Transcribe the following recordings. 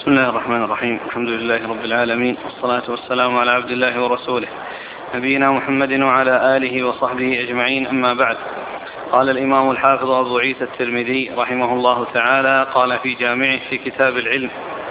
بسم الله الرحمن الرحيم. الحمد لله رب العالمين، والصلاة والسلام على عبد الله ورسوله نبينا محمد وعلى آله وصحبه أجمعين، أما بعد. قال الإمام الحافظ أبو عيسى الترمذي رحمه الله تعالى قال في جامعه في كتاب العلم: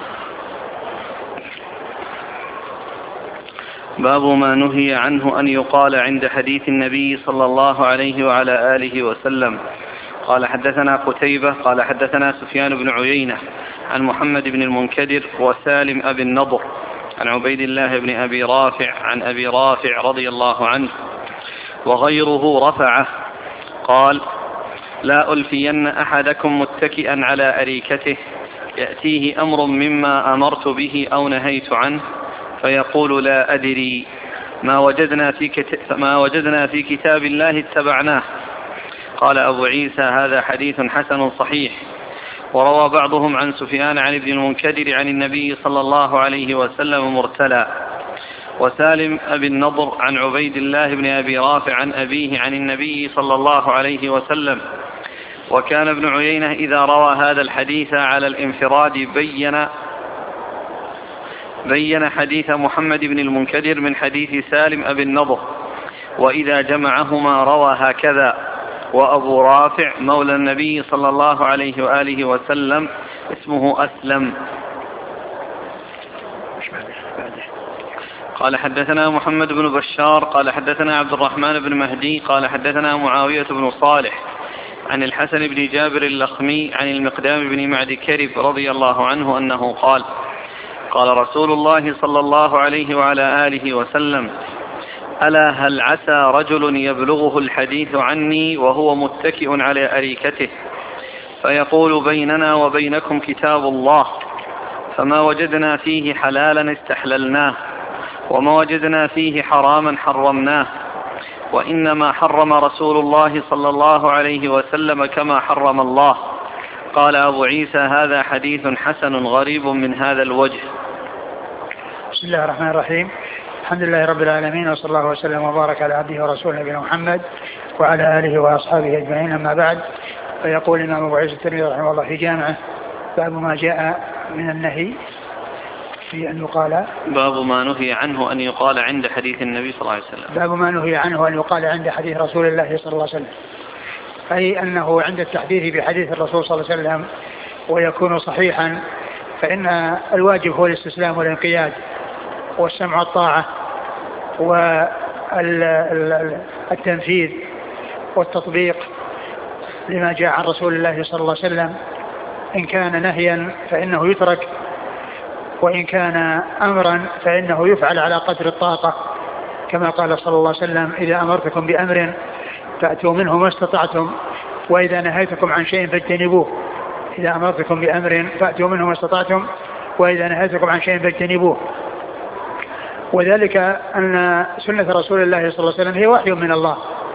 باب ما نهي عنه أن يقال عند حديث النبي صلى الله عليه وعلى آله وسلم. قال حدثنا قتيبة قال حدثنا سفيان بن عيينة عن محمد بن المنكدر وسالم أبي النضر عن عبيد الله بن أبي رافع عن أبي رافع رضي الله عنه وغيره رفعه قال: لا ألفين أحدكم متكئا على أريكته يأتيه أمر مما أمرت به أو نهيت عنه فيقول: لا أدري، ما وجدنا في كتاب الله اتبعناه. قال أبو عيسى: هذا حديث حسن صحيح. وروى بعضهم عن سفيان عن ابن المنكدر عن النبي صلى الله عليه وسلم مرسلا. وسالم أبي النضر عن عبيد الله بن أبي رافع عن أبيه عن النبي صلى الله عليه وسلم. وكان ابن عيينة إذا روى هذا الحديث على الانفراد بين حديث محمد بن المنكدر من حديث سالم أبي النضر، وإذا جمعهما روى هكذا: وأبو رافع مولى النبي صلى الله عليه وآله وسلم اسمه أسلم. قال حدثنا محمد بن بشار قال حدثنا عبد الرحمن بن مهدي قال حدثنا معاوية بن صالح عن الحسن بن جابر اللخمي عن المقدام بن معد كرب رضي الله عنه أنه قال: قال رسول الله صلى الله عليه وعلى آله وسلم: ألا هل عسى رجل يبلغه الحديث عني وهو متكئ على أريكته فيقول: بيننا وبينكم كتاب الله، فما وجدنا فيه حلالا استحللناه، وما وجدنا فيه حراما حرمناه، وإنما حرم رسول الله صلى الله عليه وسلم كما حرم الله. قال أبو عيسى: هذا حديث حسن غريب من هذا الوجه. بسم الله الرحمن الرحيم. الحمد لله رب العالمين، وصلى الله وسلم وبارك على عبده ورسوله نبينا محمد وعلى آله وأصحابه أجمعين، أما بعد. فيقول الإمام أبو عيسى الترمذي رحمه الله في جامعه: باب ما جاء من النهي في أن يقال، باب ما نهي عنه أن يقال عند حديث النبي صلى الله عليه وسلم. باب ما نهي عنه أن يقال عند حديث رسول الله صلى الله عليه وسلم، أي أنه عند التحديث بحديث الرسول صلى الله عليه وسلم ويكون صحيحا، فإن الواجب هو الاستسلام والانقياد والسمع والطاعة والتنفيذ والتطبيق لما جاء عن رسول الله صلى الله عليه وسلم. إن كان نهيا فإنه يترك، وإن كان أمرا فإنه يفعل على قدر الطاقة، كما قال صلى الله عليه وسلم: إذا أمرتكم بأمر فأتوا منه ما استطعتم، وإذا نهيتكم عن شيء فاجتنبوه. إذا أمرتكم بأمر فأتوا منه ما استطعتم، وإذا نهيتكم عن شيء فاجتنبوه. وذلك أن سنة رسول الله صلى الله عليه وسلم هي وحي من الله،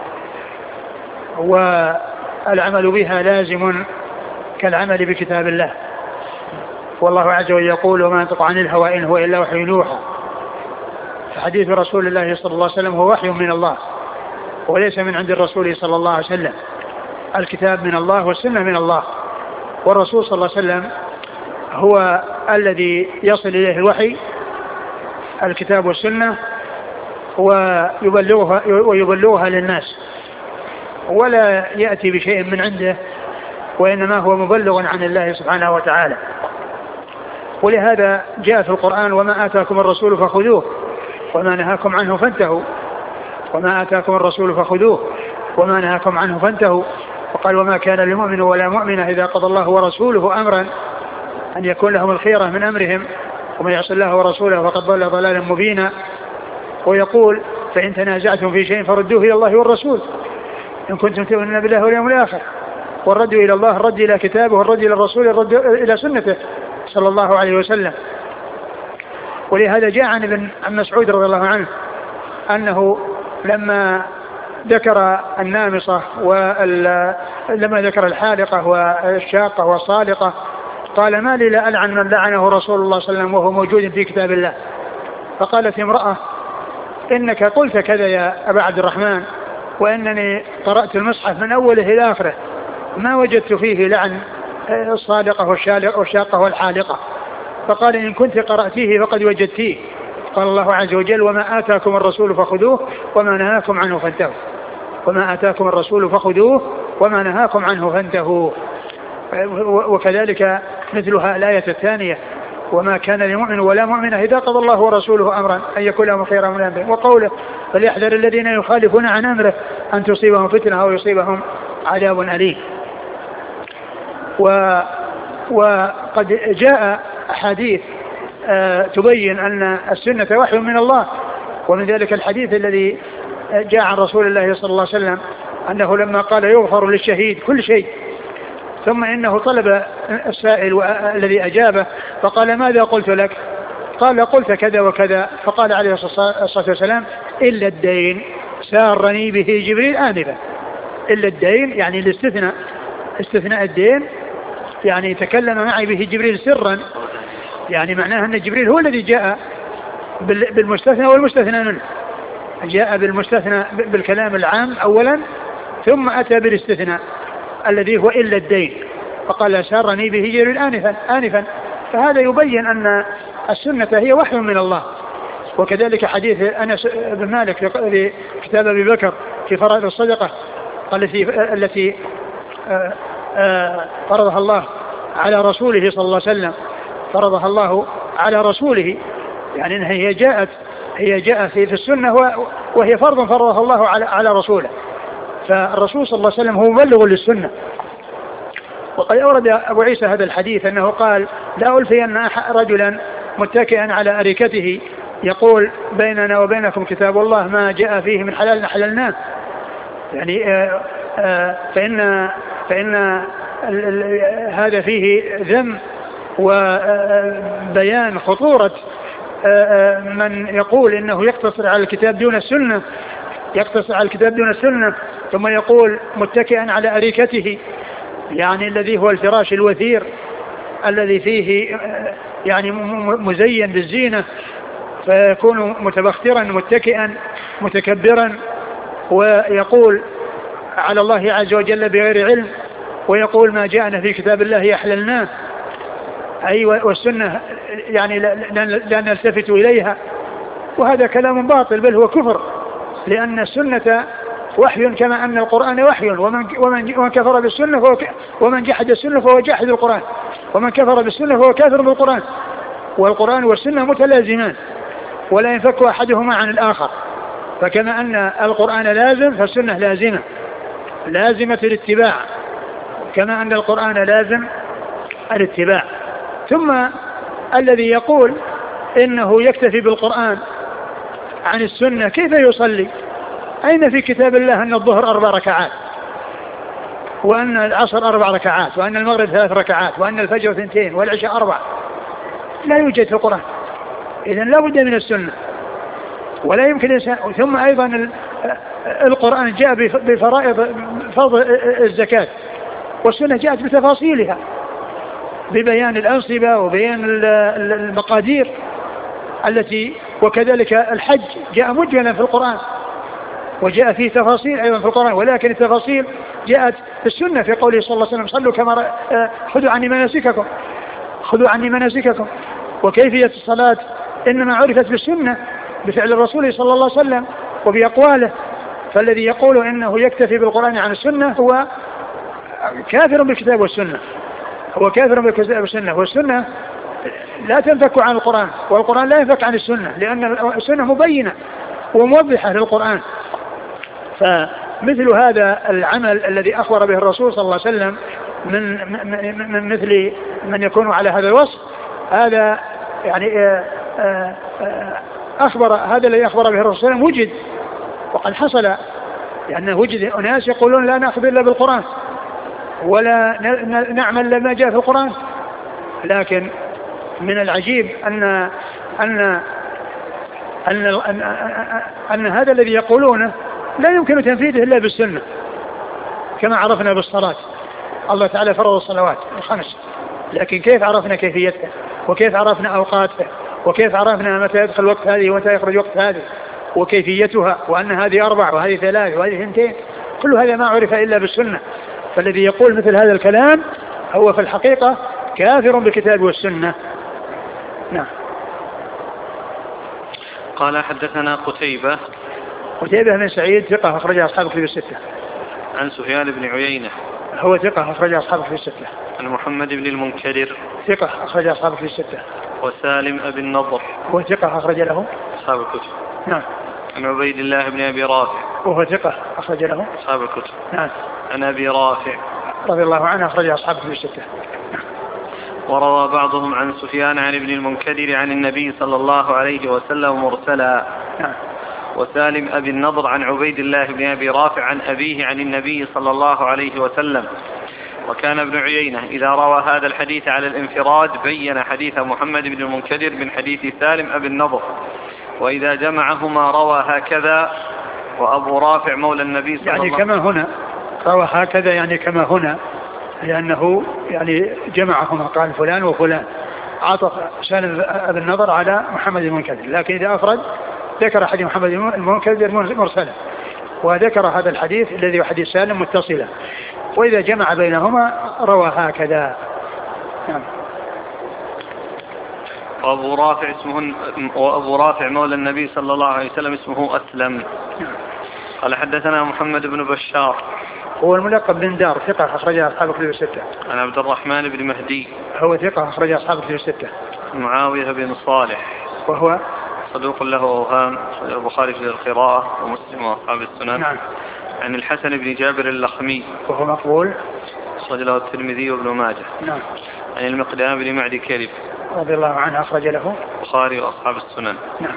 والعمل بها لازم كالعمل بكتاب الله. والله عز وجل يقول: وما ينطق عن الهوى إن هو إلا وحي يوحى. فحديث رسول الله صلى الله عليه وسلم هو وحي من الله، وليس من عند الرسول صلى الله عليه وسلم. الكتاب من الله والسنة من الله، والرسول صلى الله عليه وسلم هو الذي يصل إليه الوحي، الكتاب والسنة، ويبلغها للناس، ولا يأتي بشيء من عنده، وإنما هو مبلغ عن الله سبحانه وتعالى. ولهذا جاء في القرآن: وما آتاكم الرسول فخذوه وما نهاكم عنه فانتهوا. وما آتاكم الرسول فخذوه وما نهاكم عنه فانتهوا. وقال: وما كان لمؤمن ولا مؤمنة إذا قضى الله ورسوله أمرا أن يكون لهم الخيرة من أمرهم ومن يعص الله ورسوله فقد ضل ضلالا مبينا. ويقول: فإن تنازعتم في شيء فردوه إلى الله والرسول إن كنتم تؤمنون بالله واليوم الآخر. والرد إلى الله الرد إلى كتابه، والرد إلى الرسول الرد إلى سنته صلى الله عليه وسلم. ولهذا جاء عن ابن مسعود رضي الله عنه أنه لما ذكر النامصة ولما ذكر الحالقة والشاقة والصالقة قال: ما لي لا ألعن من لعنه رسول الله صلى الله عليه وسلم وهو موجود في كتاب الله. فقالت امرأة: إنك قلت كذا يا أبا عبد الرحمن، وإنني قرأت المصحف من أوله إلى آخره ما وجدت فيه لعن الصادقة والشاقة والحالقة. فقال إن كنت قرأتيه فقد وجدتيه. قال الله عز وجل وما آتاكم الرسول فخذوه وما نهاكم عنه فانتهوا. وما آتاكم الرسول فخذوه وما نهاكم عنه فانتهوا. وكذلك مثلها الآية الثانية وما كان لمؤمن ولا مؤمنة إذا قضى الله ورسوله أمرا أن يكون لهم خيرا من أمرهم. وقوله فليحذر الذين يخالفون عن أمره أن تصيبهم فتنة أو يصيبهم عذاب أليم. وقد جاء أحاديث تبين أن السنة وحي من الله، ومن ذلك الحديث الذي جاء عن رسول الله صلى الله عليه وسلم أنه لما قال يغفر للشهيد كل شيء، ثم إنه طلب السائل الذي أجابه فقال ماذا قلت لك؟ قال قلت كذا وكذا. فقال عليه الصلاة والسلام إلا الدين سارني به جبريل آنفا. إلا الدين يعني الاستثناء، استثناء الدين يعني تكلم معي به جبريل سرا، يعني معناه أن جبريل هو الذي جاء بالمستثنى والمستثنى منه، جاء بالمستثنى بالكلام العام أولا ثم أتى بالاستثناء الذي هو إلا الدين، فقال سارني به جبريل آنفا. فهذا يبين أن السنة هي وحي من الله. وكذلك حديث أنس بن مالك في كتاب أبي بكر في فرائض الصدقة التي فرضها الله على رسوله صلى الله عليه وسلم، فرضها الله على رسوله، يعني أنها هي جاءت في السنة وهي فرض فرضها الله على رسوله. فالرسول صلى الله عليه وسلم هو مبلغ للسنة. وقد أورد أبو عيسى هذا الحديث أنه قال لا ألفين رجلا متكئا على أريكته يقول بيننا وبينكم كتاب الله ما جاء فيه من حلال حللناه، يعني فإن هذا فيه ذم وبيان خطورة من يقول إنه يقتصر على الكتاب دون السنة، يقتصر على الكتاب دون السنة ثم يقول متكئا على أريكته، يعني الذي هو الفراش الوثير الذي فيه يعني مزين بالزينة، فيكون متبخترا متكئا متكبرا ويقول على الله عز وجل بغير علم، ويقول ما جاءنا في كتاب الله أحللناه، أي والسنة يعني لا نلتفت إليها. وهذا كلام باطل بل هو كفر، لأن السنة وحي كما أن القرآن وحي، ومن كفر بالسنة ومن جحد السنة فهو جاحد القرآن، ومن كفر بالسنة فهو كافر بالقرآن. والقرآن والسنة متلازمان ولا ينفك أحدهما عن الآخر، فكما أن القرآن لازم فالسنة لازمة الاتباع، كما أن القرآن لازم الاتباع. ثم الذي يقول إنه يكتفي بالقرآن عن السنة كيف يصلي؟ أين في كتاب الله أن الظهر 4 ركعات وأن العصر 4 ركعات وأن المغرب 3 ركعات وأن الفجر 2 والعشاء 4؟ لا يوجد في القرآن. إذن لا بد من السنة ولا يمكن إنسان. ثم أيضا القرآن جاء بفرائض فرض الزكاة، والسنة جاءت بتفاصيلها ببيان الأنصبة وبيان المقادير التي، وكذلك الحج جاء مجملا في القرآن وجاء فيه تفاصيل أيضا في القرآن، ولكن التفاصيل جاءت في السنة في قوله صلى الله عليه وسلم صلوا كما خذوا عني مناسككم. وكيفية الصلاة إنما عرفت بالسنة بفعل الرسول صلى الله عليه وسلم وبأقواله. فالذي يقول إنه يكتفي بالقرآن عن السنة هو كافر بالكتاب والسنة، هو كافر بالكتاب والسنة، والسنة لا تنفك عن القرآن والقرآن لا ينفك عن السنة، لأن السنة مبينة وموضحة للقرآن. فمثل هذا العمل الذي أخبر به الرسول صلى الله عليه وسلم من مثل من يكون على هذا الوصف، هذا يعني هذا الذي أخبر به الرسول صلى الله عليه وسلم وجد وقد حصل، لأنه وجد أناس يقولون لا نأخذ إلا بالقرآن ولا نعمل لما جاء في القرآن. لكن من العجيب أن هذا الذي يقولونه لا يمكن تنفيذه إلا بالسنة، كما عرفنا بالصلاة. الله تعالى فرض الصلوات الخمس، لكن كيف عرفنا كيفيتها وكيف عرفنا أوقاتها وكيف عرفنا متى يدخل وقت هذه ومتى يخرج وقت هذه وكيفيتها، وأن هذه 4 وهذه 3 وهذه 2، كل هذا ما عرف إلا بالسنة. فالذي يقول مثل هذا الكلام هو في الحقيقة كافر بالكتاب والسنة. نعم. قال حدثنا قتيبة بن سعيد ثقة أخرج أصحاب الكتب الستة. عن سفيان بن عيينة هو ثقة أخرج أصحاب الكتب الستة. عن محمد بن المنكدر ثقة أخرج أصحاب الكتب الستة. وسالم أبي النضر هو ثقة أخرج له أصحاب الكتب. نعم. عن عبيد الله بن أبي رافع وهو ثقة أخرج له أصحاب الكتب. نعم. عن أبي رافع رضي الله عنه أخرج أصحاب الكتب الستة. وروى بعضهم عن سفيان عن ابن المنكدر عن النبي صلى الله عليه وسلم مرسلا. نعم. وسالم أبي النضر عن عبيد الله بن أبي رافع عن أبيه عن النبي صلى الله عليه وسلم. وكان ابن عيينة إذا روى هذا الحديث على الانفراد بين حديث محمد بن المنكدر من حديث سالم أبي النضر، وإذا جمعهما روى هكذا. وأبو رافع مولى النبي صلى الله عليه وسلم يعني كما هنا روى هكذا، يعني كما هنا، لأنه يعني جمعهما قال فلان وفلان، عطف سالم أبي النضر على محمد المنكدر، لكن إذا أفرد ذكر حديث محمد المنكدر مرسلا، وذكر هذا الحديث الذي هو حديث سالم متصلا، وإذا جمع بينهما روى هكذا. نعم. وأبو رافع مولى النبي صلى الله عليه وسلم اسمه أسلم. قال حدثنا محمد بن بشار هو الملقب بن دار ثقة أخرج أصحاب الكتب الستة. عن عبد الرحمن بن مهدي هو ثقة أخرج أصحاب الكتب الستة. معاوية بن صالح وهو صدوق له أوهام، البخاري في القراءة ومسلم وأصحاب السنن. نعم. عن الحسن بن جابر اللخمي وهو مقبول، أخرج له الترمذي وابن ماجه. نعم. عن المقدام بن معدي كرب رضي الله عنه أخرج له البخاري وأصحاب السنن. نعم.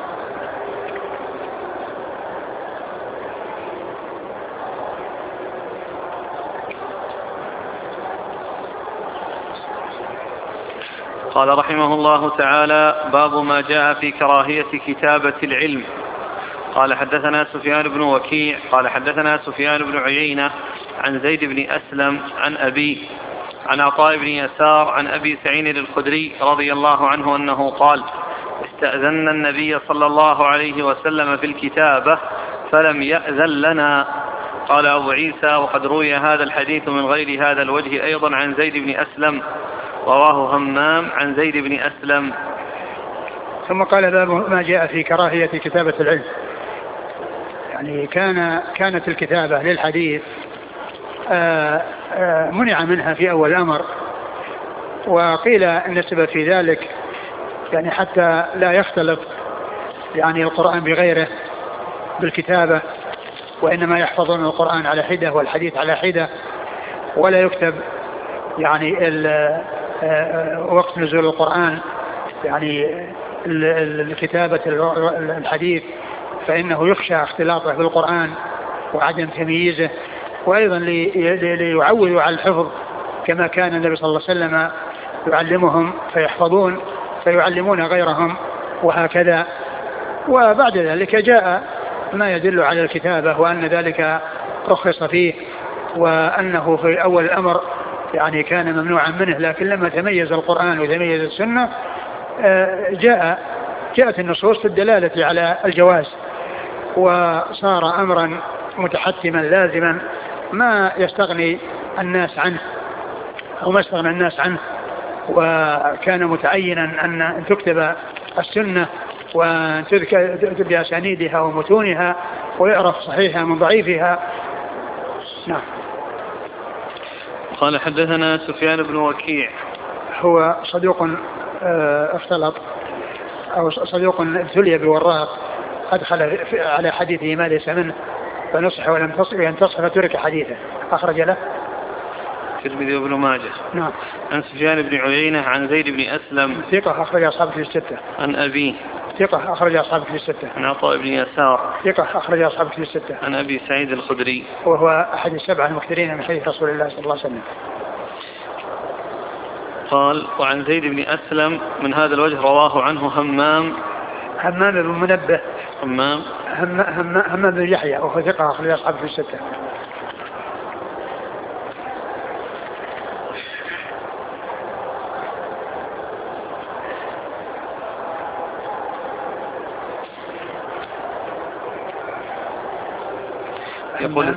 قال رحمه الله تعالى: باب ما جاء في كراهية كتابة العلم. قال حدثنا سفيان بن وكيع قال حدثنا سفيان بن عيينة عن زيد بن أسلم عن أبيه عن عطاء بن يسار عن أبي سعيد الخدري رضي الله عنه أنه قال: استأذن النبي صلى الله عليه وسلم في الكتابة فلم يأذن لنا. قال أبو عيسى: وقد روي هذا الحديث من غير هذا الوجه أيضا عن زيد بن أسلم، رواه همام عن زيد بن أسلم. ثم قال: باب ما جاء في كراهية كتابة العلم. يعني كانت الكتابة للحديث منع منها في أول الأمر، وقيل أن السبب في ذلك يعني حتى لا يختلط يعني القرآن بغيره بالكتابة، وإنما يحفظون القرآن على حدة والحديث على حدة، ولا يكتب يعني وقت نزول القرآن يعني الكتابة الحديث، فإنه يخشى اختلاطه بالقرآن وعدم تمييزه، وأيضا ليعودوا على الحفظ كما كان النبي صلى الله عليه وسلم يعلمهم فيحفظون فيعلمون غيرهم وهكذا. وبعد ذلك جاء ما يدل على الكتابة وأن ذلك رخص فيه، وأنه في أول الأمر يعني كان ممنوعا منه، لكن لما تميز القرآن وتميز السنة جاءت النصوص في الدلالة على الجواز، وصار أمرا متحتما لازما ما يستغني الناس عنه أو ما استغنى الناس عنه، وكان متعينا أن تكتب السنة وأن تذكر بأسانيدها ومتونها ويعرف صحيحها من ضعيفها. نعم. قال حدثنا سفيان بن وكيع هو صدوق اختلط أو صدوق ابتلي بوراق، أدخل على حديثه ما ليس منه فنصح ولم ينتصح فترك حديثه، أخرج له الترمذي وابن ماجه. نعم. عن سفيان بن عيينة عن زيد بن أسلم ثقة أخرج أصحاب في الستة. عن أبيه ثقة أخرج أصحاب في الستة. عن عطاء بن يسار ثقة أخرج أصحاب في الستة. عن أبي سعيد الخدري وهو أحد السبعة المكثرين من حديث رسول الله صلى الله عليه وسلم. قال: وعن زيد بن أسلم من هذا الوجه رواه عنه همام بن منبه همام بن يحيى وهو ثقة أخرج أصحاب في الستة. يقول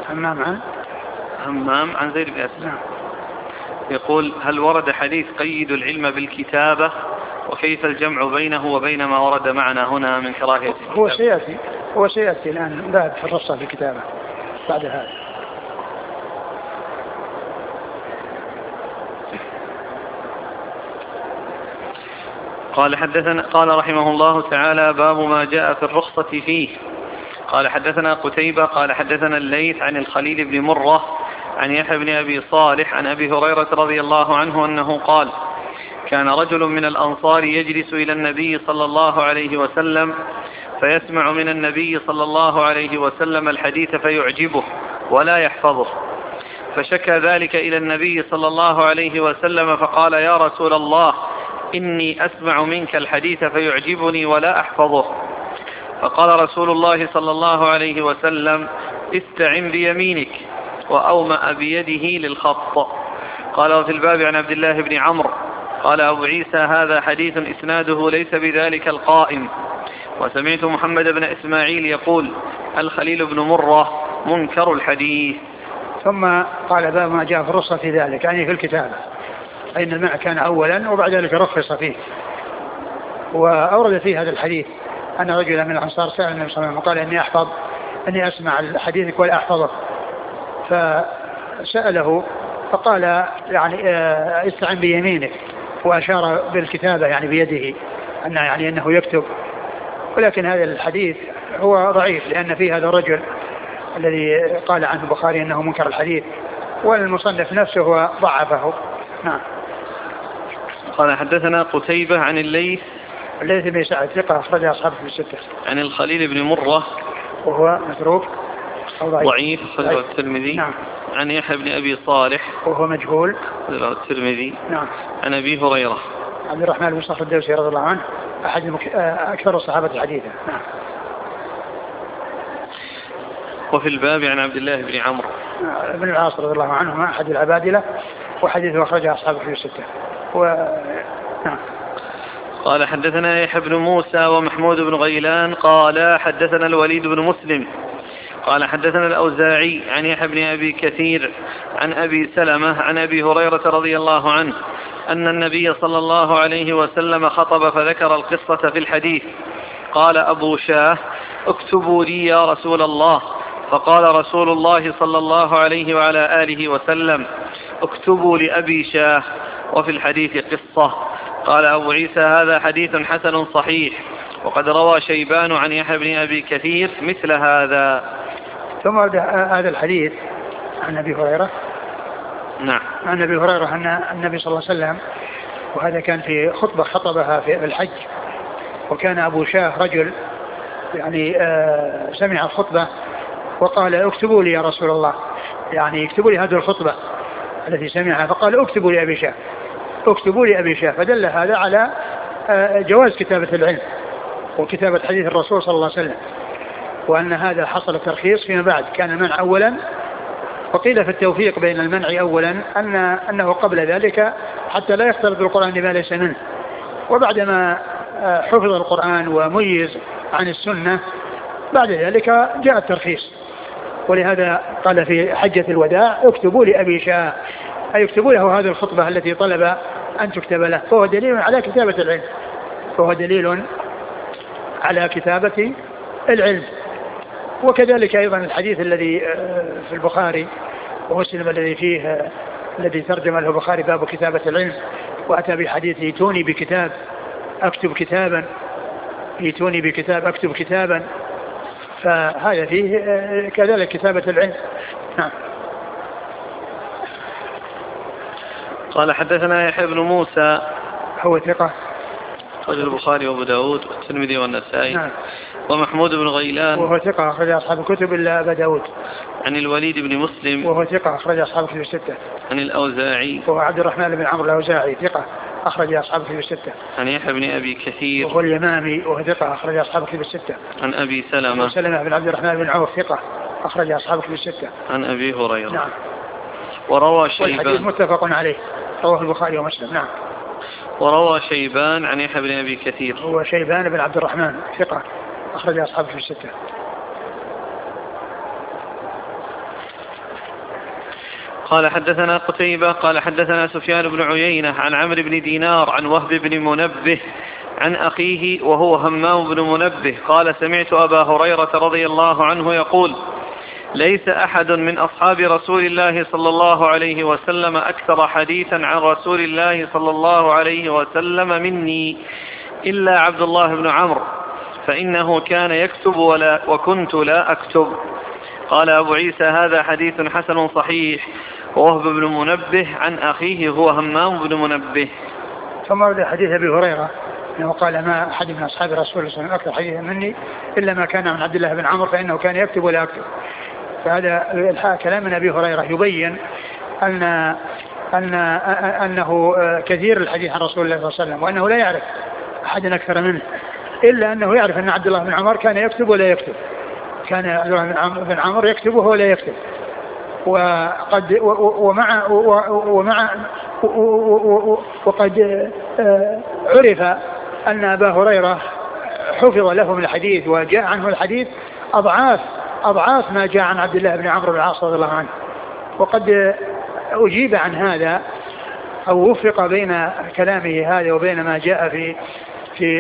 همام عن زيد بن أسلم. يقول: هل ورد حديث قيد العلم بالكتابة؟ وكيف الجمع بينه وبين ما ورد معنا هنا من كراهية الكتابة؟ هو سيأتي الآن باب في الرخصة في الكتابة بعد هذا. قال رحمه الله تعالى: باب ما جاء في الرخصة فيه. قال حدثنا قتيبة قال حدثنا الليث عن الخليل بن مرة عن يحيى بن أبي صالح عن أبي هريرة رضي الله عنه أنه قال: كان رجل من الأنصار يجلس إلى النبي صلى الله عليه وسلم فيسمع من النبي صلى الله عليه وسلم الحديث فيعجبه ولا يحفظه، فشكى ذلك إلى النبي صلى الله عليه وسلم فقال: يا رسول الله، إني أسمع منك الحديث فيعجبني ولا أحفظه. فقال رسول الله صلى الله عليه وسلم: استعن بيمينك، وأومأ بيده للخط. قال: وفي الباب عن عبد الله بن عمرو قال أبو عيسى: هذا حديث إسناده ليس بذلك القائم. وسمعت محمد بن إسماعيل يقول: الخليل بن مرة منكر الحديث. ثم قال: باب ما جاء في الرخصة في ذلك، يعني في الكتابة، أن الماء كان أولا وبعد ذلك رخص فيه. وأورد فيه هذا الحديث أن رجلا من الأنصار سأل النبي صلى الله عليه وسلم قال: إني أسمع حديثك ولا أحفظه. فسأله فقال: يعني استعن بيمينك، وأشار بالكتابة يعني بيده، أنه يكتب. ولكن هذا الحديث هو ضعيف، لأن فيه هذا الرجل الذي قال عنه البخاري أنه منكر الحديث، والمصنف نفسه هو ضعفه. نعم. قال حدثنا قتيبة عن الليث بن سعد ثقة أخرج أصحابه في الستة. عن الخليل بن مرة وهو متروك أو ضعيف أخرجه الترمذي. نعم. عن يحيى بن أبي صالح وهو مجهول أخرجه الترمذي. نعم. عن أبي هريرة عبد الرحمن بن صخر الدوسي رضي الله عنه أحد أكثر الصحابة حديثا. نعم. وفي الباب عن عبد الله بن عمرو بن العاص رضي الله عنهما أحد العبادلة، وحديثه أخرجه أصحابه في الستة. نعم. قال حدثنا يحيى بن موسى ومحمود بن غيلان قال حدثنا الوليد بن مسلم قال حدثنا الأوزاعي عن يحيى بن أبي كثير عن أبي سلمة عن أبي هريرة رضي الله عنه أن النبي صلى الله عليه وسلم خطب فذكر القصة في الحديث. قال أبو شاه: اكتبوا لي يا رسول الله. فقال رسول الله صلى الله عليه وعلى آله وسلم: اكتبوا لأبي شاه، وفي الحديث قصة. قال أبو عيسى: هذا حديث حسن صحيح، وقد روى شيبان عن يحيى بن أبي كثير مثل هذا. ثم هذا الحديث عن أبي هريرة. نعم. عن أبي هريرة أن النبي صلى الله عليه وسلم، وهذا كان في خطبة خطبها في الحج، وكان أبو شاه رجل يعني سمع الخطبة وقال: اكتبوا لي يا رسول الله، يعني اكتبوا لي هذه الخطبة التي سمعها. فقال: اكتبوا لي أبي شاه، اكتبوا لي أبي شاه. فدل هذا على جواز كتابة العلم وكتابة حديث الرسول صلى الله عليه وسلم، وأن هذا حصل الترخيص فيما بعد. كان المنع أولا، وقيل في التوفيق بين المنع أولا أنه قبل ذلك حتى لا يختلط بالقرآن بما ليس منه، وبعدما حفظ القرآن وميز عن السنة بعد ذلك جاء الترخيص. ولهذا قال في حجة الوداع: اكتبوا لأبي شاه، أي اكتبوا له هذه الخطبة التي طلب أن تكتب له. فهو دليل على كتابة العلم، فهو دليل على كتابة العلم. وكذلك أيضا الحديث الذي في البخاري ومسلم الذي ترجم له البخاري باب كتابة العلم، وأتى بحديث: يتوني بكتاب أكتب كتابا، يتوني بكتاب أكتب كتابا. فهذا فيه كذلك كتابة العلم. نعم. قال حدثنا يحيى بن موسى هو ثقة أخرج البخاري وأبو داود والترمذي والنسائي. نعم. ومحمود بن غيلان وهو ثقة أخرج أصحاب الكتب إلا أبا داود. عن الوليد بن مسلم وهو ثقة أخرج أصحاب الكتب الستة. عن الأوزاعي وهو عبد الرحمن بن عمرو الأوزاعي ثقة أخرج أصحاب الكتب الستة. عن يحيى بن أبي كثير وهو اليمامي وهو ثقة أخرج أصحاب الكتب الستة. عن أبي سلمة بن عبد الرحمن بن عوف ثقة أخرج أصحاب الكتب الستة. عن أبي هريرة. نعم. وروى شيبان، والحديث متفق عليه، رواه البخاري ومسلم. نعم. وروى شيبان عن يحيى بن أبي كثير. هو شيبان بن عبد الرحمن ثقة أخرج أصحاب الكتب الستة. قال حدثنا قتيبة قال حدثنا سفيان بن عيينة عن عمرو بن دينار عن وهب بن منبه عن أخيه وهو همام بن منبه قال سمعت أبا هريرة رضي الله عنه يقول ليس أحد من أصحاب رسول الله صلى الله عليه وسلم أكثر حديثا عن رسول الله صلى الله عليه وسلم مني إلا عبد الله بن عمرو فإنه كان يكتب وكنت لا أكتب. قال أبو عيسى هذا حديث حسن صحيح. ووهب بن منبه عن أخيه هو همام بن منبه. ثم ورد حديث أبي هريرة أنه قال ما أحد من أصحاب رسول الله صلى الله عليه وسلم أكثر حديثا مني إلا ما كان من عبد الله بن عمرو فإنه كان يكتب ولا أكتب. فهذا كلام من أبي هريرة يبين أنه كثير الحديث عن رسول الله صلى الله عليه وسلم وأنه لا يعرف أحدا أكثر منه إلا أنه يعرف أن عبد الله بن عمر كان يكتب ولا يكتب. كان عبد الله بن عمر يكتب وهو لا يكتب. وقد عرف أن أبا هريرة حفظ له من الحديث وجاء عنه الحديث أضعاف ما جاء عن عبد الله بن عمرو بن العاص رضي الله عنه. وقد أجيب عن هذا أو وفق بين كلامه هذا وبين ما جاء في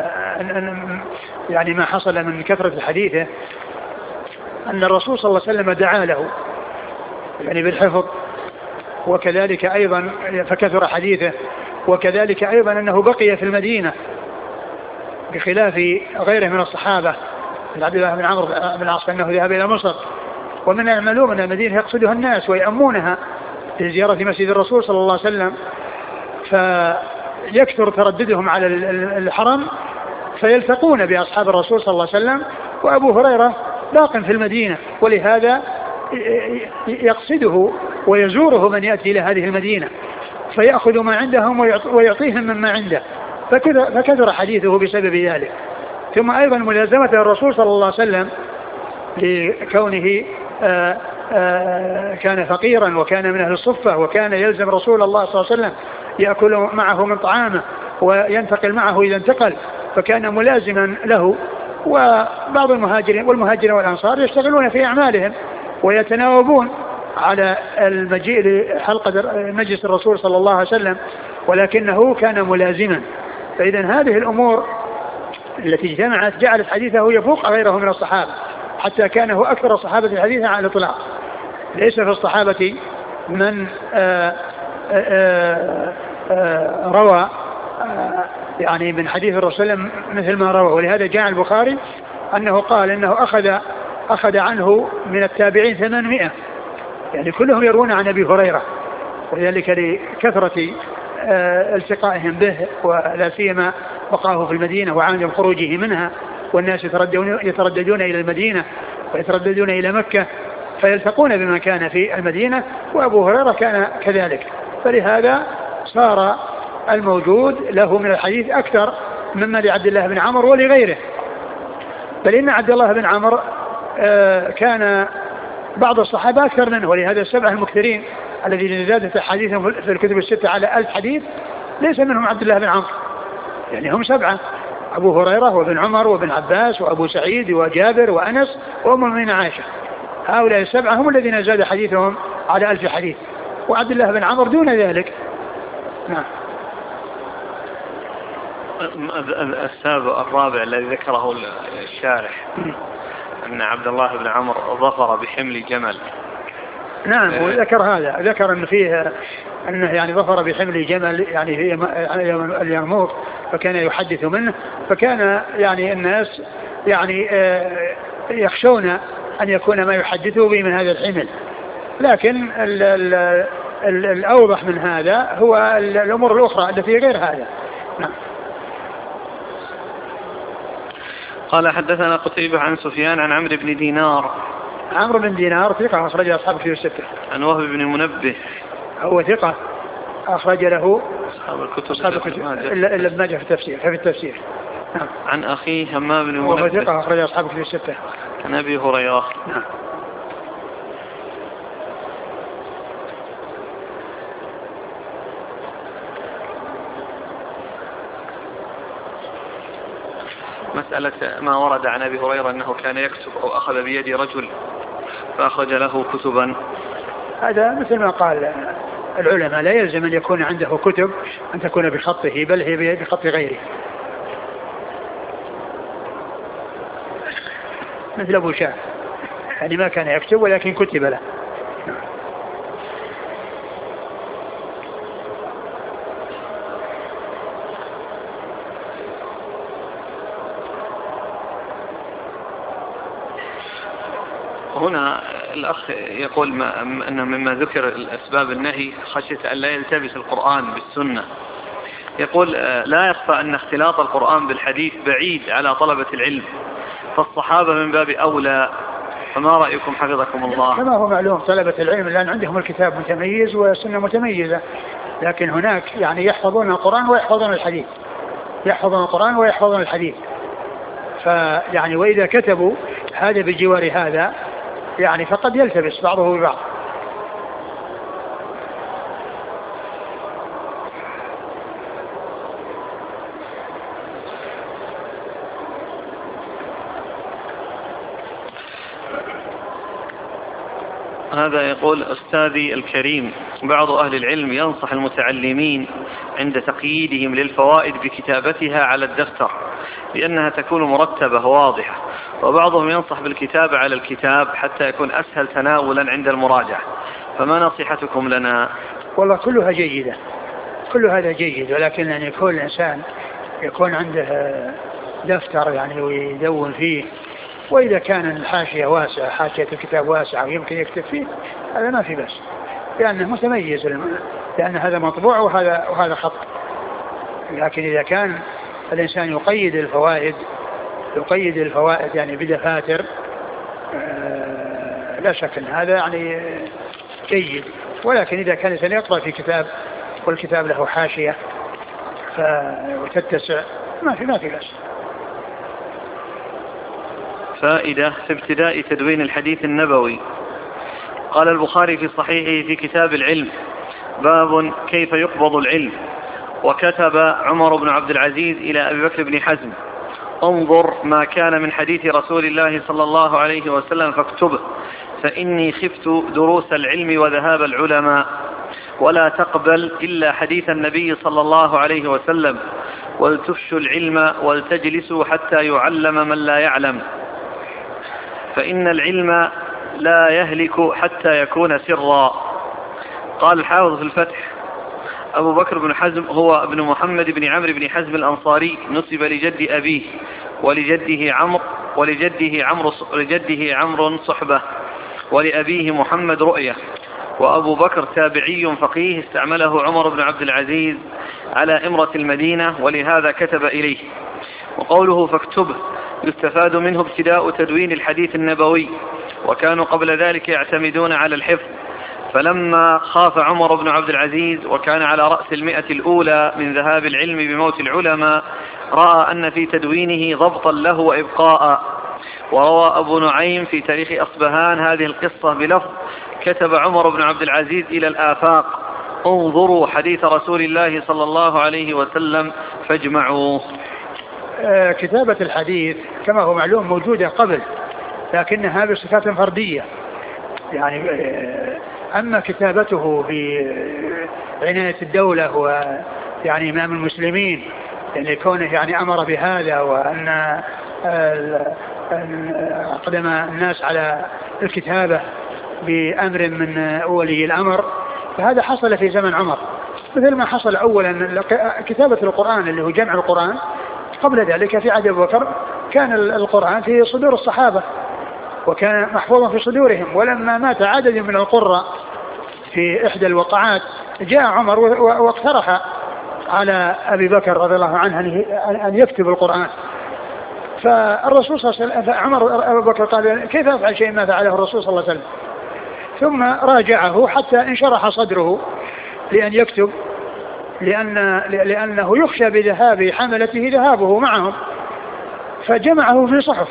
يعني ما حصل من كثرة حديثه أن الرسول صلى الله عليه وسلم دعا له يعني بالحفظ وكذلك أيضا فكثر حديثه وكذلك أيضا أنه بقي في المدينة بخلاف غيره من الصحابة. عبد الله بن عمرو بن العاص أنه ذهب إلى مصر ومن المعلوم أن المدينة يقصدها الناس ويأمونها لزيارة مسجد الرسول صلى الله عليه وسلم فيكثر ترددهم على الحرم فيلتقون بأصحاب الرسول صلى الله عليه وسلم وأبو هريرة باق في المدينة ولهذا يقصده ويزوره من يأتي إلى هذه المدينة فيأخذ ما عندهم ويعطيهم مما عنده فكثر حديثه بسبب ذلك. ثم أيضا ملازمة الرسول صلى الله عليه وسلم لكونه كان فقيرا وكان من أهل الصفة وكان يلزم رسول الله صلى الله عليه وسلم يأكل معه من طعامه وينتقل معه إذا انتقل فكان ملازما له. وبعض المهاجرين والأنصار يشتغلون في أعمالهم ويتناوبون على المجيء لحلقة مجلس الرسول صلى الله عليه وسلم ولكنه كان ملازما. فإذا هذه الأمور التي اجتمعت جعلت حديثه يفوق غيره من الصحابة حتى كان هو أكثر الصحابة حديثا على الإطلاق. ليس في الصحابة من روى يعني من حديث الرسول مثل ما روى. ولهذا جاء البخاري أنه قال إنه أخذ عنه من التابعين 800 يعني كلهم يروون عن أبي هريرة وذلك لكثرة التقائهم به ولا سيما بقاه في المدينة وعدم خروجه منها والناس يترددون إلى المدينة ويترددون إلى مكة فيلتقون بما كان في المدينة وأبو هريرة كان كذلك. فلهذا صار الموجود له من الحديث أكثر مما لعبد الله بن عمرو ولغيره. بل إن عبد الله بن عمرو كان بعض الصحابة أكثر منه ولهذا السبعة المكثرين الذين زادت حديثهم في الكتب الستة على 1000 حديث ليس منهم عبد الله بن عمرو يعني هم 7 أبو هريرة وابن عمر وابن عباس وأبو سعيد وجابر وأنس وأم المؤمنين عائشة. هؤلاء 7 هم الذين زاد حديثهم على 1000 حديث وعبد الله بن عمرو دون ذلك. نعم. الرابع الذي ذكره الشارح أن عبد الله بن عمرو ظفر بحمل جمل. نعم وذكر هذا ذكر أن فيه أنه يعني ظفر بحمل جمل يعني في اليرموك فكان يحدث منه فكان يعني الناس يعني يخشون أن يكون ما يحدثه به من هذا الحمل. لكن الأوضح من هذا هو الأمور الأخرى التي غير هذا. نعم. قال حدثنا قتيبة عن سفيان عن عمرو بن دينار. عمرو بن دينار ثقة أخرج أصحاب الكتب الستة. عن وهب بن منبه هو ثقة أخرج له أصحاب الكتب إلا ابن ماجه في التفسير. نعم. عن أخيه همام بن منبه وهو ثقة أخرج أصحاب الكتب الستة. عن أبي هريرة. نعم. مسألة ما ورد عن أبي هريرة أنه كان يكتب أو أخذ بيد رجل فأخرج له كتبا هذا مثل ما قال العلماء لا يلزم أن يكون عنده كتب أن تكون بخطه، بل هي بخط غيره، مثل أبو شاه يعني ما كان يكتب ولكن كتب له. هنا الأخ يقول أنه مما ذكر الأسباب النهي خشية أن لا يلتبس القرآن بالسنة. يقول لا يخفى أن اختلاط القرآن بالحديث بعيد على طلبة العلم، فالصحابة من باب أولى، فما رأيكم حفظكم الله؟ كما هو معلوم طلبة العلم لأن عندهم الكتاب متميز والسنة متميزة، لكن هناك يعني يحفظون القرآن ويحفظون الحديث، يحفظون القرآن ويحفظون الحديث، فيعني وإذا كتبوا هذا بجوار هذا يعني فقد يلتبس بعضه ببعض. هذا يقول أستاذي الكريم، بعض أهل العلم ينصح المتعلمين عند تقييدهم للفوائد بكتابتها على الدفتر لأنها تكون مرتبة واضحة، وبعضهم ينصح بالكتابة على الكتاب حتى يكون أسهل تناولا عند المراجعة، فما نصيحتكم لنا؟ والله كلها جيدة، كل هذا جيد، ولكن يعني يكون الإنسان يكون عنده دفتر يعني ويدون فيه، وإذا كان الحاشية واسعة، حاشية الكتاب واسعة ويمكن يكتب فيه هذا ما في بس، لأنه متميز، لأن هذا مطبوع وهذا خط. لكن إذا كان الإنسان يقيد الفوائد يعني بدفاتر لا شك أن هذا يعني جيد، ولكن إذا كان الإنسان يقرأ في كتاب والكتاب له حاشية وتتسع ما في بس. فائدة في ابتداء تدوين الحديث النبوي. قال البخاري في صحيحه في كتاب العلم: باب كيف يقبض العلم. وكتب عمر بن عبد العزيز إلى أبي بكر بن حزم: انظر ما كان من حديث رسول الله صلى الله عليه وسلم فاكتبه، فإني خفت دروس العلم وذهاب العلماء، ولا تقبل إلا حديث النبي صلى الله عليه وسلم، ولتفشوا العلم ولتجلسوا حتى يعلم من لا يعلم، فإن العلم لا يهلك حتى يكون سرا. قال الحافظ في الفتح: أبو بكر بن حزم هو ابن محمد بن عمرو بن حزم الأنصاري، نسب لجد أبيه ولجده عمرو صحبة، ولأبيه محمد رؤية. وأبو بكر تابعي فقيه استعمله عمر بن عبد العزيز على إمرة المدينة، ولهذا كتب إليه. وقوله فاكتبه يستفاد منه ابتداء تدوين الحديث النبوي، وكانوا قبل ذلك يعتمدون على الحفظ، فلما خاف عمر بن عبد العزيز وكان على رأس 100 الأولى من ذهاب العلم بموت العلماء، رأى أن في تدوينه ضبطا له وإبقاء. وروى أبو نعيم في تاريخ أصبهان هذه القصة بلفظ: كتب عمر بن عبد العزيز إلى الآفاق: انظروا حديث رسول الله صلى الله عليه وسلم فاجمعوه. كتابة الحديث كما هو معلوم موجودة قبل، لكنها بصفات فردية، يعني أما كتابته بعناية الدولة ويعني إمام المسلمين، يعني كونه يعني أمر بهذا، وأن أقدم الناس على الكتابة بأمر من ولي الأمر، فهذا حصل في زمن عمر، مثل ما حصل أولا كتابة القرآن اللي هو جمع القرآن. قبل ذلك في عهد أبي بكر كان القرآن في صدور الصحابة وكان محفوظا في صدورهم، ولما مات عدد من القراء في إحدى الوقعات جاء عمر واقترح على أبي بكر رضي الله عنه أن يكتب القرآن، فالرسول صلى الله عليه وسلم عمر أبي بكر قال: كيف أفعل شيء ما فعله الرسول صلى الله عليه وسلم؟ ثم راجعه حتى انشرح صدره لأن يكتب، لأنه يخشى بذهاب حملته ذهابه معهم، فجمعه